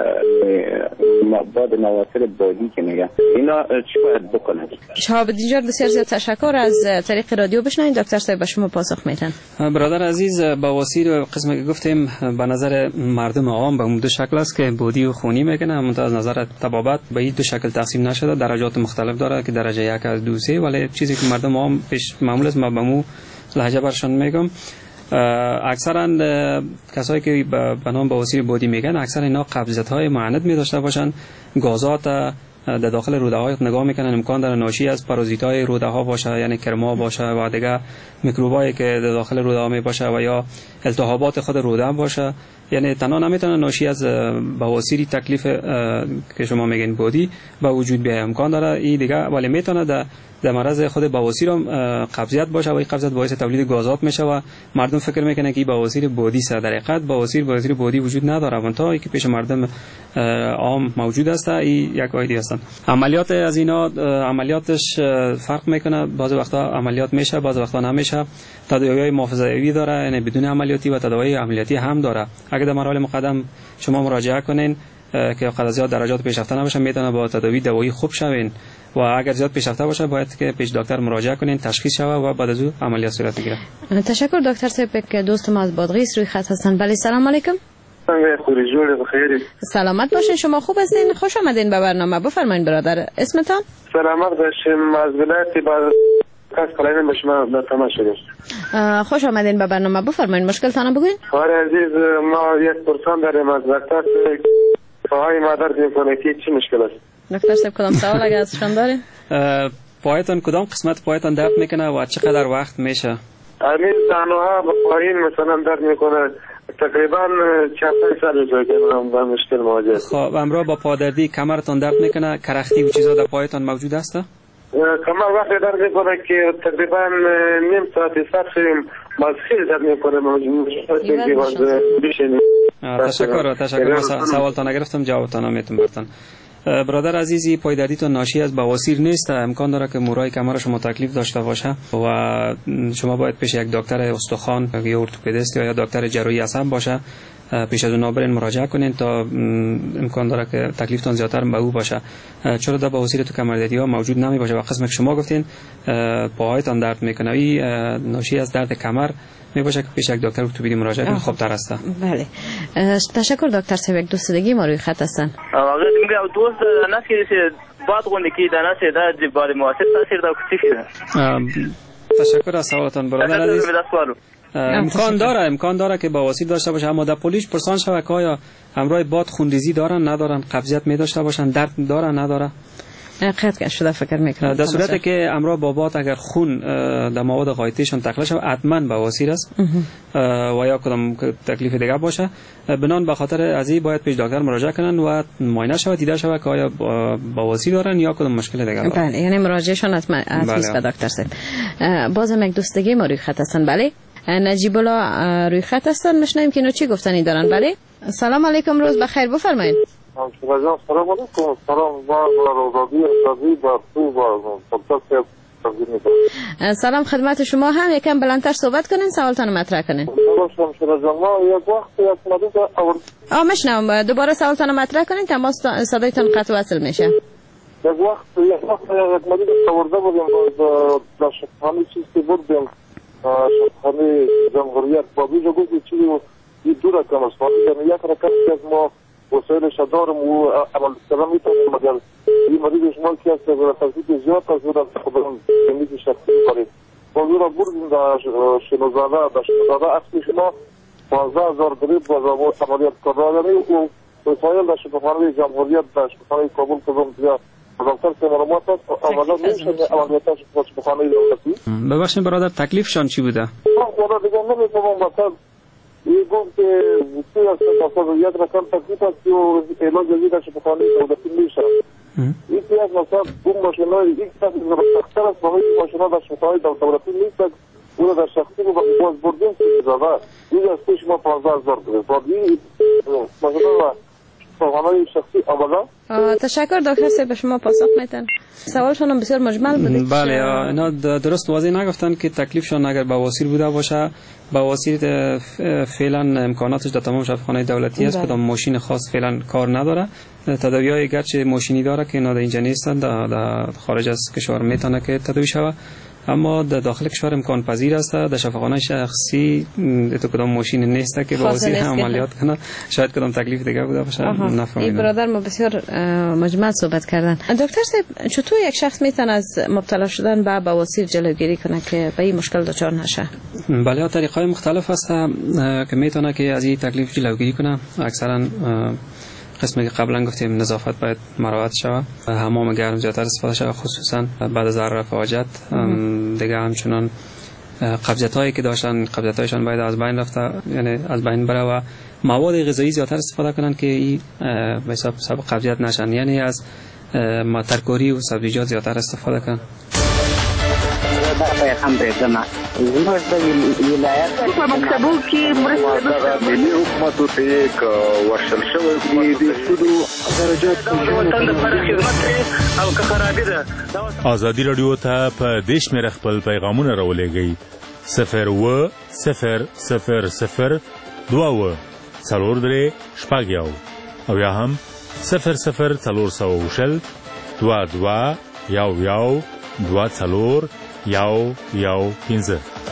بعد مواسیر بادی که میگن اینا چی باید بکنن؟ شهاب‌الدین جان بسیار زیاد تشکر. از طریق رادیو بشنوید دکتر صاحب به شما پاسخ میدن. برادر عزیز بواسیر قسمی که گفتیم به نظر مردم عام به دو شکل است که بادی و خونی میکنه منتها از نظر طبابت به این دو شکل تقسیم نشده درجات مختلف داره که درجه 1 از 2 3 ولی چیزی که مردم عام پیش معمول است ما به مو لهجه برشان میگم. اکثرا کسایی که به نام بواسیر بادی میگن اکثر اینا قبضیت های معند می داشته باشن، گازات در داخل روده های نگاه میکنن امکان داره ناشی از پارازیت های روده ها باشه، یعنی کرما باشه و دیگه میکروبایی که در داخل روده ها می باشه و یا التهابات خود روده باشه. یعنی تنها نمیتونه ناشی از بواسیری تکلیف که شما میگین بادی به وجود بیاید، امکان داره این دیگه، ولی میتونه در مرض خود بواسیر هم قبضیت باشه و این قبضیت باعث تولید گازات میشه و مردم فکر میکنه که این بواسیر بادی است. در حقیقت بواسیر بادی وجود نداره، منتها اینکه پیش مردم عام موجود است این یک قاعده است. عملیات از اینا عملیاتش فرق میکنه، بعضی وقتا عملیات میشه بعضی وقتا نمیشه. تداوی محافظه‌ای داره، یعنی بدون عملیاتی و تداوی عملیاتی هم داره. اگر در مراحل مقدم شما مراجعه کنین که قد از زیاد درجات پیشرفته نباشه میتونه با تداوی دوایی خوب شوین و اگر زیاد پیشرفته باشه باید که پیش دکتر مراجعه کنین، تشخیص شوه و بعد از اون عملیات صورت بگیره. تشکر دکتر صاحب که دوست ما از بادغیس روی خط هستن. بله سلام علیکم. سلامت باشین، شما خوب هستین؟ خوش آمدین به برنامه. بفرمایید برادر، اسمتان؟ سلامت باشیم، از ولایت کاس قلعه به شما تماس شدیم. خوش آمدین به برنامه. بفرمایید مشکلتان بگوین. آره عزیز، ما یک پرسان داریم از دکتر پاهای مادر میکنه که چی مشکل است؟ دکتر صاحب کدام سوال اگه ازشان دارین؟ پایتان کدام قسمت پایتان درد میکنه و چقدر وقت میشه؟ همین زانوها با پایین مثلا درد میکنه، تقریبا 4-5 سال شده که من با مشکل مواجه هستم. خب همراه با پادردی کمرتان درد میکنه، کرختی و چیزا در پایتان موجود است؟ کمر وقتی درد میکنه که تقریبا نیم ساعت سر شدیم باز خیلی درد میکنه تشکر. سوالتان نگرفتم جوابتان میتونم برتن. برادر عزیزی، پایدردیتون ناشی از بواسیر نیست، امکان داره که مورای کمر شما تکلیف داشته باشه و شما باید پیش یک دکتر استخوان یا ارتوپدیست یا دکتر جراحی عصب باشه، پیش از اون برین مراجعه کنین تا امکان داره که تکلیفتون زیادتر به او باشه. چرا در بواسیر تو کمردردی ها موجود نمی باشه و قسم که شما گفتین پاهایتان درد میکنه، این ناشی از درد کمر می باشه که پیش یک دکتر ارتوپدی مراجعه کنین خوب تر است. بله تشکر دکتر صاحب. یک دوست دیگه ما روی خط هستن. واقعا میگم دوست ناس که بعد گونه کی دانا سه دا بار موثر تاثیر دا کوچیک. تشکر از سوالتان برادر عزیز. امکان داره که بواسیر داشته باشه، اما در پولیش پرسان شوه که آیا همراه باد خونریزی دارن ندارن، قبضیت می داشته باشن، درد دارن نداره. قطع شده فکر میکنم در صورتی که همراه با باد اگر خون در مواد غایطیشون تخلیه شود حتما بواسیر است و یا کدام تکلیف دیگه باشه. بنان به خاطر از این باید پیش دکتر مراجعه کنن و معاینه شود، دیده شود که آیا بواسیر دارن یا کدام مشکل دیگه دارن. بله یعنی مراجعهشون حتما به دکتر صاحب. بازم یک دوست دیگه ما روی خط هستن. بله نجیب الله روی خط هستن، میشنویم که اینو چی گفتنی دارن. بله سلام علیکم، روز بخیر، بفرمایید. سلام علیکم. سلام با روزادی با تو با پادکست سلام خدمت شما. هم یکم بلندتر صحبت کنین، سوالتون مطرح کنین. میشنوم، دوباره سوالتون مطرح کنین، تماس صدایتون قطع وصل میشه. یک وقت مریض آورده بودیم در شفاخانه چیز که بردیم شفاخانه جمهوریت با بیجا گفتی چیزی این دو رکم است، یک رکم که از ما وسایلش دارم و عمل سلام میتونیم مگر این مریض شما که از تفضیل زیاد از بودم خبرم زمینی شخصی برید با او را بردیم در شنوزاده اصلی شما 15,000 دریب با عملیات کردن و وسایل در شفاخانه جمهوریت در شفاخانه کابل کردم زیاد دکتر سمرامات اولا نمیشه عملیاتش شفاخانه دولتی. ببخشید برادر تکلیفشان چی بوده؟ برادر دیگه نمیتونم مثلا این گفت که بسی است مثلا یک رکم تکلیف است و علاج جدید شفاخانه دولتی میشه. این که از مثلا اون ماشینای یک سخت‌تر است با این ماشینا در شفاخانه دولتی نیست، اون در شخصی رو باز بردیم که زده این از پیش ما 15,000 داریم با این ماشینا شفاخانه شخصی اولا. تشکر دکتر صاحب، به شما پاسخ میتن. سوالشون هم بسیار مجمل بوده. بله اینا درست واضح نگفتن که تکلیفشون اگر بواسیر بوده باشه، بواسیر فعلا امکاناتش در تمام شفاخانه دولتی است، کدام ماشین خاص فعلا کار نداره. تداوی‌های گرچه ماشینی داره که اینا در اینجا نیستن، در خارج از کشور میتونه که تداوی شوه. اما در داخل کشور امکان پذیر است در شفاخانه شخصی تو کدام ماشین نیست که با وسیله عملیات کنه. شاید کدام تکلیف دیگه بوده باشه نفهمیدم. این برادر ما بسیار مجمل صحبت کردن. دکتر صاحب چطور یک شخص میتونه از مبتلا شدن به بواسیر جلوگیری کنه که به این مشکل دچار نشه؟ بله طریق‌های مختلف هست که میتونه که از این تکلیف جلوگیری کنه. اکثرا قسمی که قبلا گفتیم نظافت باید مراعات شود، حمام گرم زیادتر استفاده شود خصوصا بعد از رفع حاجت. دیگه همچنان قبضیت‌هایی که داشتن قبضیت‌هایشان باید از بین رفته، یعنی از بین بره و مواد غذایی زیادتر استفاده کنن که این به حساب قبضیت نشن، یعنی از ترکاری و سبزیجات زیادتر استفاده کنن. پیغام دیدم زموږ د ولایت په مکتبو کې مرسته ملي حکومتو ته یک ورشل شوی د سودو درجات وطن لپاره خدمت کوي او که خرابې ده. ازادي رادیو ته په دې شمېره خپل پیغامونه راولېږئ 01000 2 څلور درې شپږ یو او یا هم 00400 22 یو 2 څلور 115.